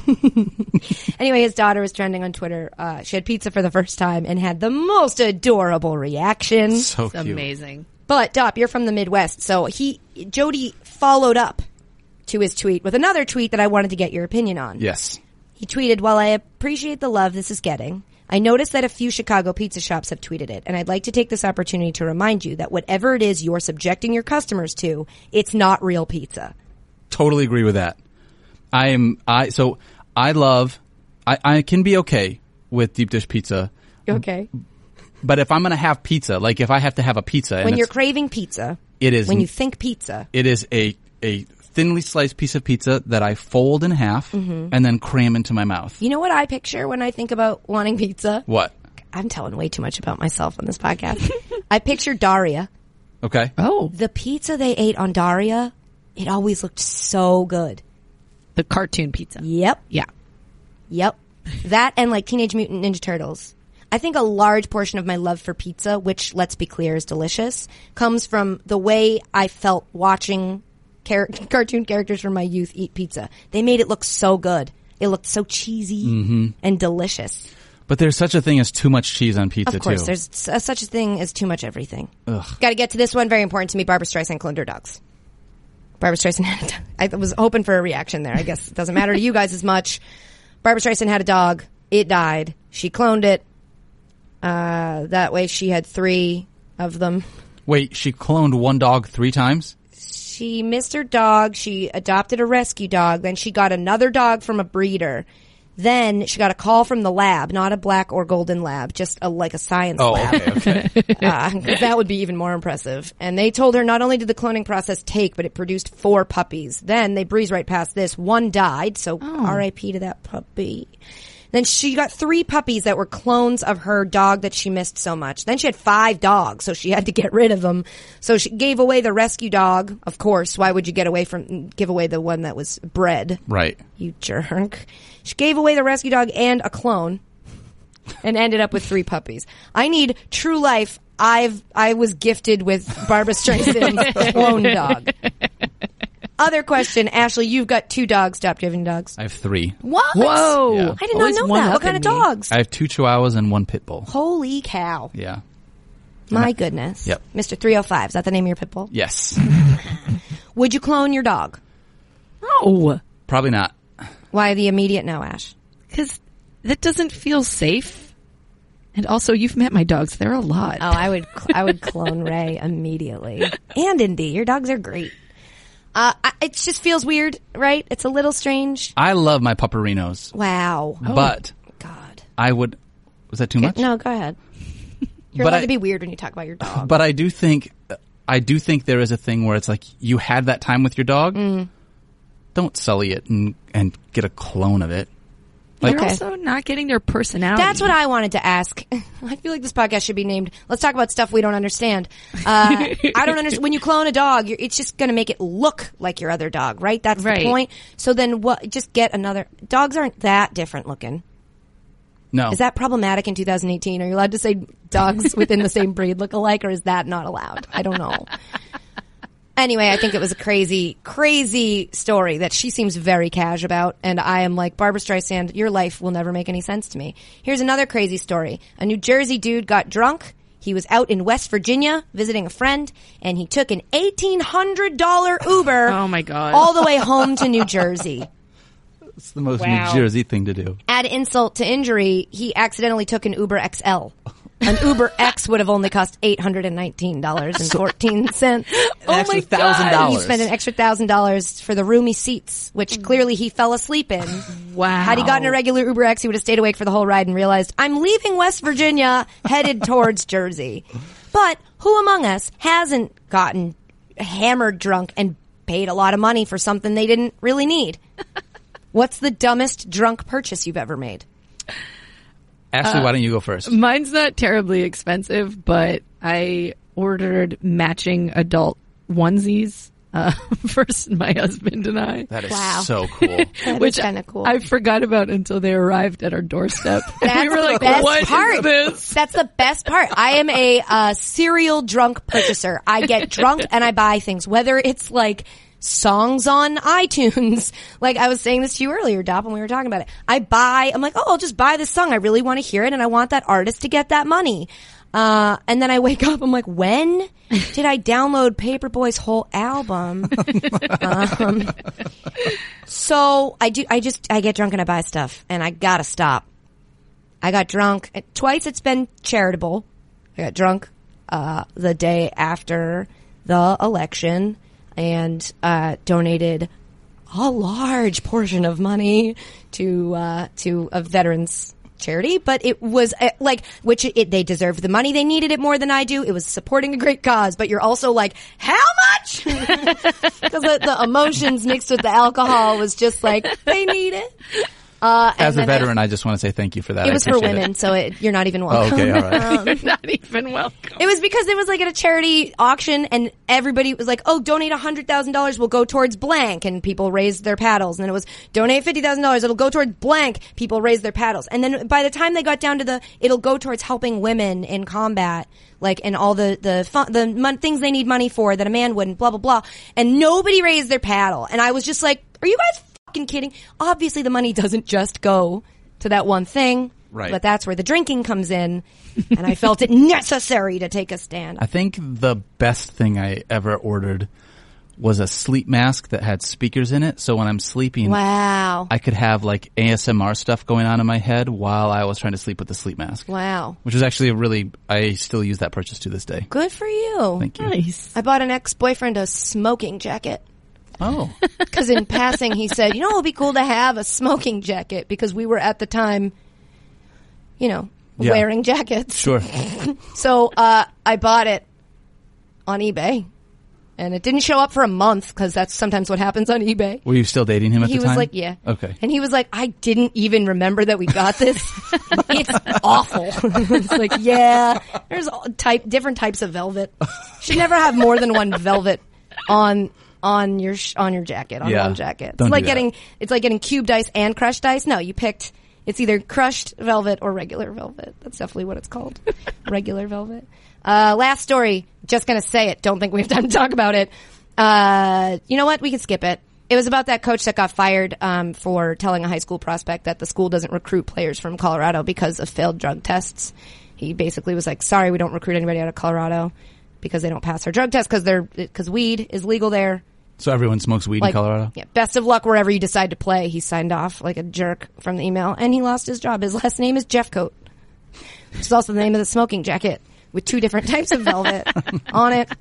Anyway, his daughter was trending on Twitter. She had pizza for the first time and had the most adorable reaction. So It's cute. amazing. But, Dop, you're from the Midwest, so Jody followed up to his tweet with another tweet that I wanted to get your opinion on. Yes. He tweeted, while I appreciate the love this is getting, I noticed that a few Chicago pizza shops have tweeted it, and I'd like to take this opportunity to remind you that whatever it is you're subjecting your customers to, it's not real pizza. Totally agree with that. I can be okay with deep dish pizza. Okay. But if I'm going to have pizza, like if I have to have a pizza, When you're craving pizza, it is when you think pizza, it is a thinly sliced piece of pizza that I fold in half and then cram into my mouth. you know what I picture when I think about wanting pizza? What? I'm telling way too much about myself on this podcast. I picture Daria. Okay. Oh, The pizza they ate on Daria, it always looked so good. the cartoon pizza. Yep. Yeah. That and like Teenage Mutant Ninja Turtles. I think a large portion of my love for pizza, which, let's be clear, is delicious, comes from the way I felt watching cartoon characters from my youth eat pizza. They made it look so good. It looked so cheesy and delicious. But there's such a thing as too much cheese on pizza, Of course, too. there's such a thing as too much everything. Ugh. Got to get to this one. Very important to me. Barbara Streisand cloned her dogs. Barbara Streisand had I was hoping for a reaction there. I guess it doesn't matter to you guys as much. Barbara Streisand had a dog. It died. She cloned it. That way she had 3 of them. Wait, she cloned one dog 3 times? She missed her dog. She adopted a rescue dog. Then she got another dog from a breeder. Then she got a call from the lab, not a black or golden lab, just like a science lab. Okay. That would be even more impressive. And they told her not only did the cloning process take, but it produced 4 puppies. Then they breezed right past this. 1 died, so R.I.P. to that puppy. Then she got 3 puppies that were clones of her dog that she missed so much. Then she had 5 dogs, so she had to get rid of them. So she gave away the rescue dog. Of course, why would you give away the one that was bred? Right. You jerk. She gave away the rescue dog and a clone and ended up with 3 puppies. I need true life. I was gifted with Barbara Streisand's clone dog. Other question, Ashley, you've got 2 dogs. Stop driving dogs. I have 3. What? Whoa. Yeah. I did Always not know one that. What up kind of in me. dogs? I have 2 Chihuahuas and 1 pit bull. Holy cow. Yeah. My goodness. Yep. Mr. 305, is that the name of your pit bull? Yes. Would you clone your dog? No. Probably not. Why the immediate no, Ash? Because that doesn't feel safe. And also, you've met my dogs. They're a lot. Oh, I would clone Ray immediately. And Indy. Your dogs are great. It just feels weird, right? It's a little strange. I love my pupperinos, Wow. but God. I would. Was that too much? No, go ahead. You're But allowed I- to be weird when you talk about your dog. But I do think there is a thing where it's like you had that time with your dog. Don't sully it and get a clone of it. Like, You're Okay. also not getting their personality. That's what I wanted to ask. I feel like this podcast should be named, let's talk about stuff we don't understand. I don't understand. When you clone a dog, it's just going to make it look like your other dog, right? That's the Right. point. So then what, just get another, dogs aren't that different looking. no. Is that problematic in 2018? Are you allowed to say dogs within the same breed look alike, or is that not allowed? I don't know. Anyway, I think it was a crazy, crazy story that she seems very cash about. And I am like, Barbara Streisand, your life will never make any sense to me. Here's another crazy story. A New Jersey dude got drunk. He was out in West Virginia visiting a friend, and he took an $1,800 Uber Oh, my God. all the way home to New Jersey. It's the most Wow. New Jersey thing to do. Add insult to injury, he accidentally took an Uber XL. An Uber X would have only cost $819.14. Oh my $1,000. He spent an extra $1,000 for the roomy seats, which clearly he fell asleep in. Wow. Had he gotten a regular Uber X, he would have stayed awake for the whole ride and realized, I'm leaving West Virginia, headed towards Jersey. But who among us hasn't gotten hammered drunk and paid a lot of money for something they didn't really need? What's the dumbest drunk purchase you've ever made? Ashley, why don't you go first? Mine's not terribly expensive, but I ordered matching adult onesies for my husband and I. That is Wow. so cool. That Which is kind of cool. I forgot about until they arrived at our doorstep. That's we were the like, best "What part. is this?" That's the best part. I am a serial drunk purchaser. I get drunk and I buy things, whether it's like songs on iTunes. Like I was saying this to you earlier, Dop, when we were talking about it. I'm like, oh, I'll just buy this song. I really want to hear it and I want that artist to get that money. And then I wake up, I'm like, when did I download Paperboy's whole album? So I get drunk and I buy stuff and I gotta stop. I got drunk twice. It's been charitable. I got drunk, the day after the election and, donated a large portion of money to a veterans charity, but it was they deserved the money. They needed it more than I do. It was supporting a great cause, but you're also like, how much? Because the emotions mixed with the alcohol was just like, they need it. As a veteran, I just want to say thank you for that. It I was for appreciate women, it. so you're not even welcome. Okay, all right. You're not even welcome. It was because it was like at a charity auction and everybody was like, oh, donate $100,000 will go towards blank. And people raised their paddles. And then it was donate $50,000. It'll go towards blank. People raised their paddles. And then by the time they got down to it'll go towards helping women in combat, like, and all the things they need money for that a man wouldn't, blah, blah, blah. And nobody raised their paddle. And I was just like, are you guys fucking kidding? Obviously the money doesn't just go to that one thing. Right. But that's where the drinking comes in. And I felt it necessary to take a stand. I think the best thing I ever ordered was a sleep mask that had speakers in it. So when I'm sleeping, Wow. I could have like ASMR stuff going on in my head while I was trying to sleep with the sleep mask. Wow. Which is actually I still use that purchase to this day. Good for you. Thank you. Nice. I bought an ex-boyfriend a smoking jacket. Oh. Because in passing he said, it would be cool to have a smoking jacket because we were at the time, Yeah. wearing jackets. Sure. So I bought it on eBay. And it didn't show up for a month because that's sometimes what happens on eBay. Were you still dating him at He the was time? like, yeah. Okay. And he was like, I didn't even remember that we got this. It's awful. It's like, yeah, there's different types of velvet. You should never have more than one velvet on your jacket, on Yeah. one jacket. Don't do that. It's like getting cubed ice and crushed ice. No, you picked, it's either crushed velvet or regular velvet. That's definitely what it's called. Regular velvet. Last story. Just gonna say it. Don't think we have time to talk about it. You know what? We can skip it. It was about that coach that got fired for telling a high school prospect that the school doesn't recruit players from Colorado because of failed drug tests. He basically was like, sorry, we don't recruit anybody out of Colorado because they don't pass our drug tests because weed is legal there. So everyone smokes weed in Colorado? Yeah. Best of luck wherever you decide to play. He signed off like a jerk from the email, and he lost his job. His last name is Jeffcoat, which is also the name of the smoking jacket with 2 different types of velvet on it.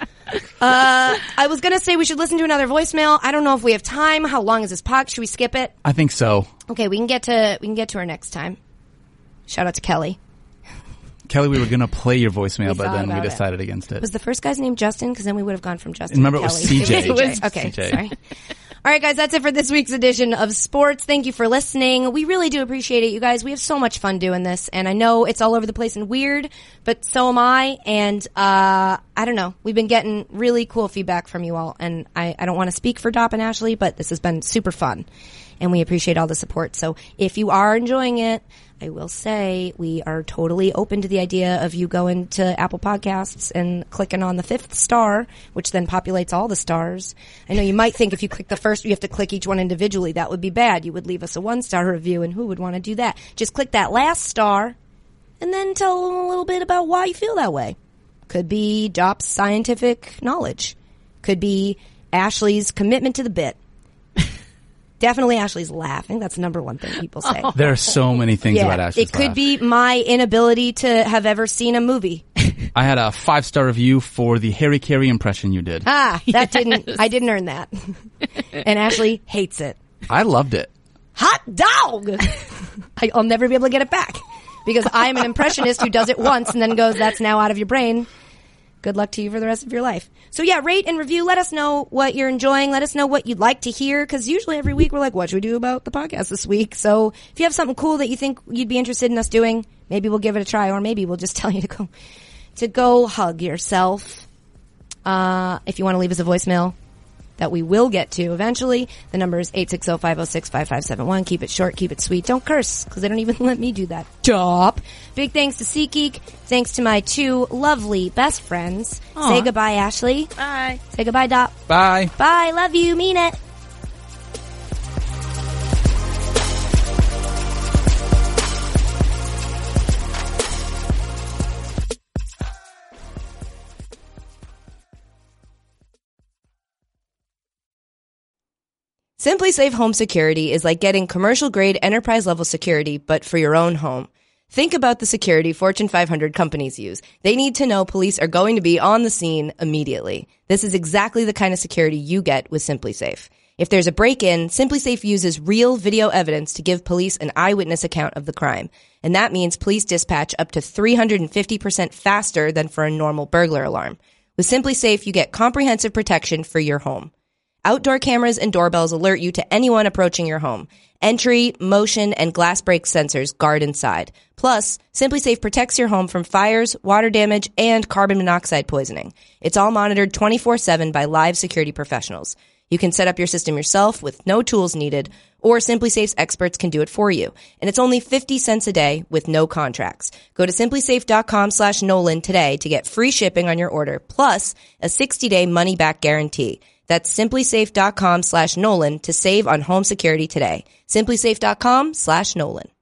I was gonna say we should listen to another voicemail. I don't know if we have time. How long is this pod? Should we skip it? I think so. Okay, we can get to her next time. Shout out to Kelly. Kelly, we were going to play your voicemail, We but thought then we about it. decided against it. Was the first guy's name Justin? Because then we would have gone from Justin Remember, to it was Kelly. CJ. It was okay, CJ. sorry. All right, guys, that's it for this week's edition of Sports. Thank you for listening. We really do appreciate it, you guys. We have so much fun doing this, and I know it's all over the place and weird, but so am I. And I don't know. We've been getting really cool feedback from you all, and I don't want to speak for Dop and Ashley, but this has been super fun, and we appreciate all the support. So if you are enjoying it, I will say we are totally open to the idea of you going to Apple Podcasts and clicking on the 5th star, which then populates all the stars. I know you might think if you click the first, you have to click each one individually. That would be bad. You would leave us a 1-star review, and who would want to do that? Just click that last star and then tell them a little bit about why you feel that way. Could be Dop's scientific knowledge. Could be Ashley's commitment to the bit. Definitely Ashley's laugh. I think that's the number one thing people say. There are so many things about Ashley's It could laugh. be my inability to have ever seen a movie. I had a 5-star review for the Harry Carey impression you did. I didn't earn that. And Ashley hates it. I loved it. Hot dog! I'll never be able to get it back. Because I'm an impressionist who does it once and then goes, that's now out of your brain. Good luck to you for the rest of your life. So yeah, rate and review. Let us know what you're enjoying. Let us know what you'd like to hear. Because usually every week we're like, what should we do about the podcast this week? So if you have something cool that you think you'd be interested in us doing, maybe we'll give it a try, or maybe we'll just tell you to go hug yourself. If you want to leave us a voicemail that we will get to eventually, the number is 860-506-5571. Keep it short, keep it sweet. Don't curse, because they don't even let me do that. Stop. Big thanks to SeatGeek. Thanks to my 2 lovely best friends. Aww. Say goodbye, Ashley. Bye. Say goodbye, Dop. Bye. Bye. Love you. Mean it. Simply Safe Home Security is like getting commercial-grade enterprise-level security, but for your own home. Think about the security Fortune 500 companies use. They need to know police are going to be on the scene immediately. This is exactly the kind of security you get with Simply Safe. If there's a break-in, Simply Safe uses real video evidence to give police an eyewitness account of the crime. And that means police dispatch up to 350% faster than for a normal burglar alarm. With Simply Safe, you get comprehensive protection for your home. Outdoor cameras and doorbells alert you to anyone approaching your home. Entry, motion, and glass break sensors guard inside. Plus, Simply Safe protects your home from fires, water damage, and carbon monoxide poisoning. It's all monitored 24/7 by live security professionals. You can set up your system yourself with no tools needed, or Simply Safe's experts can do it for you. And it's only 50 cents a day with no contracts. Go to simplysafe.com/Nolan today to get free shipping on your order, plus a 60-day money-back guarantee. That's simplysafe.com/Nolan to save on home security today. Simplysafe.com/Nolan.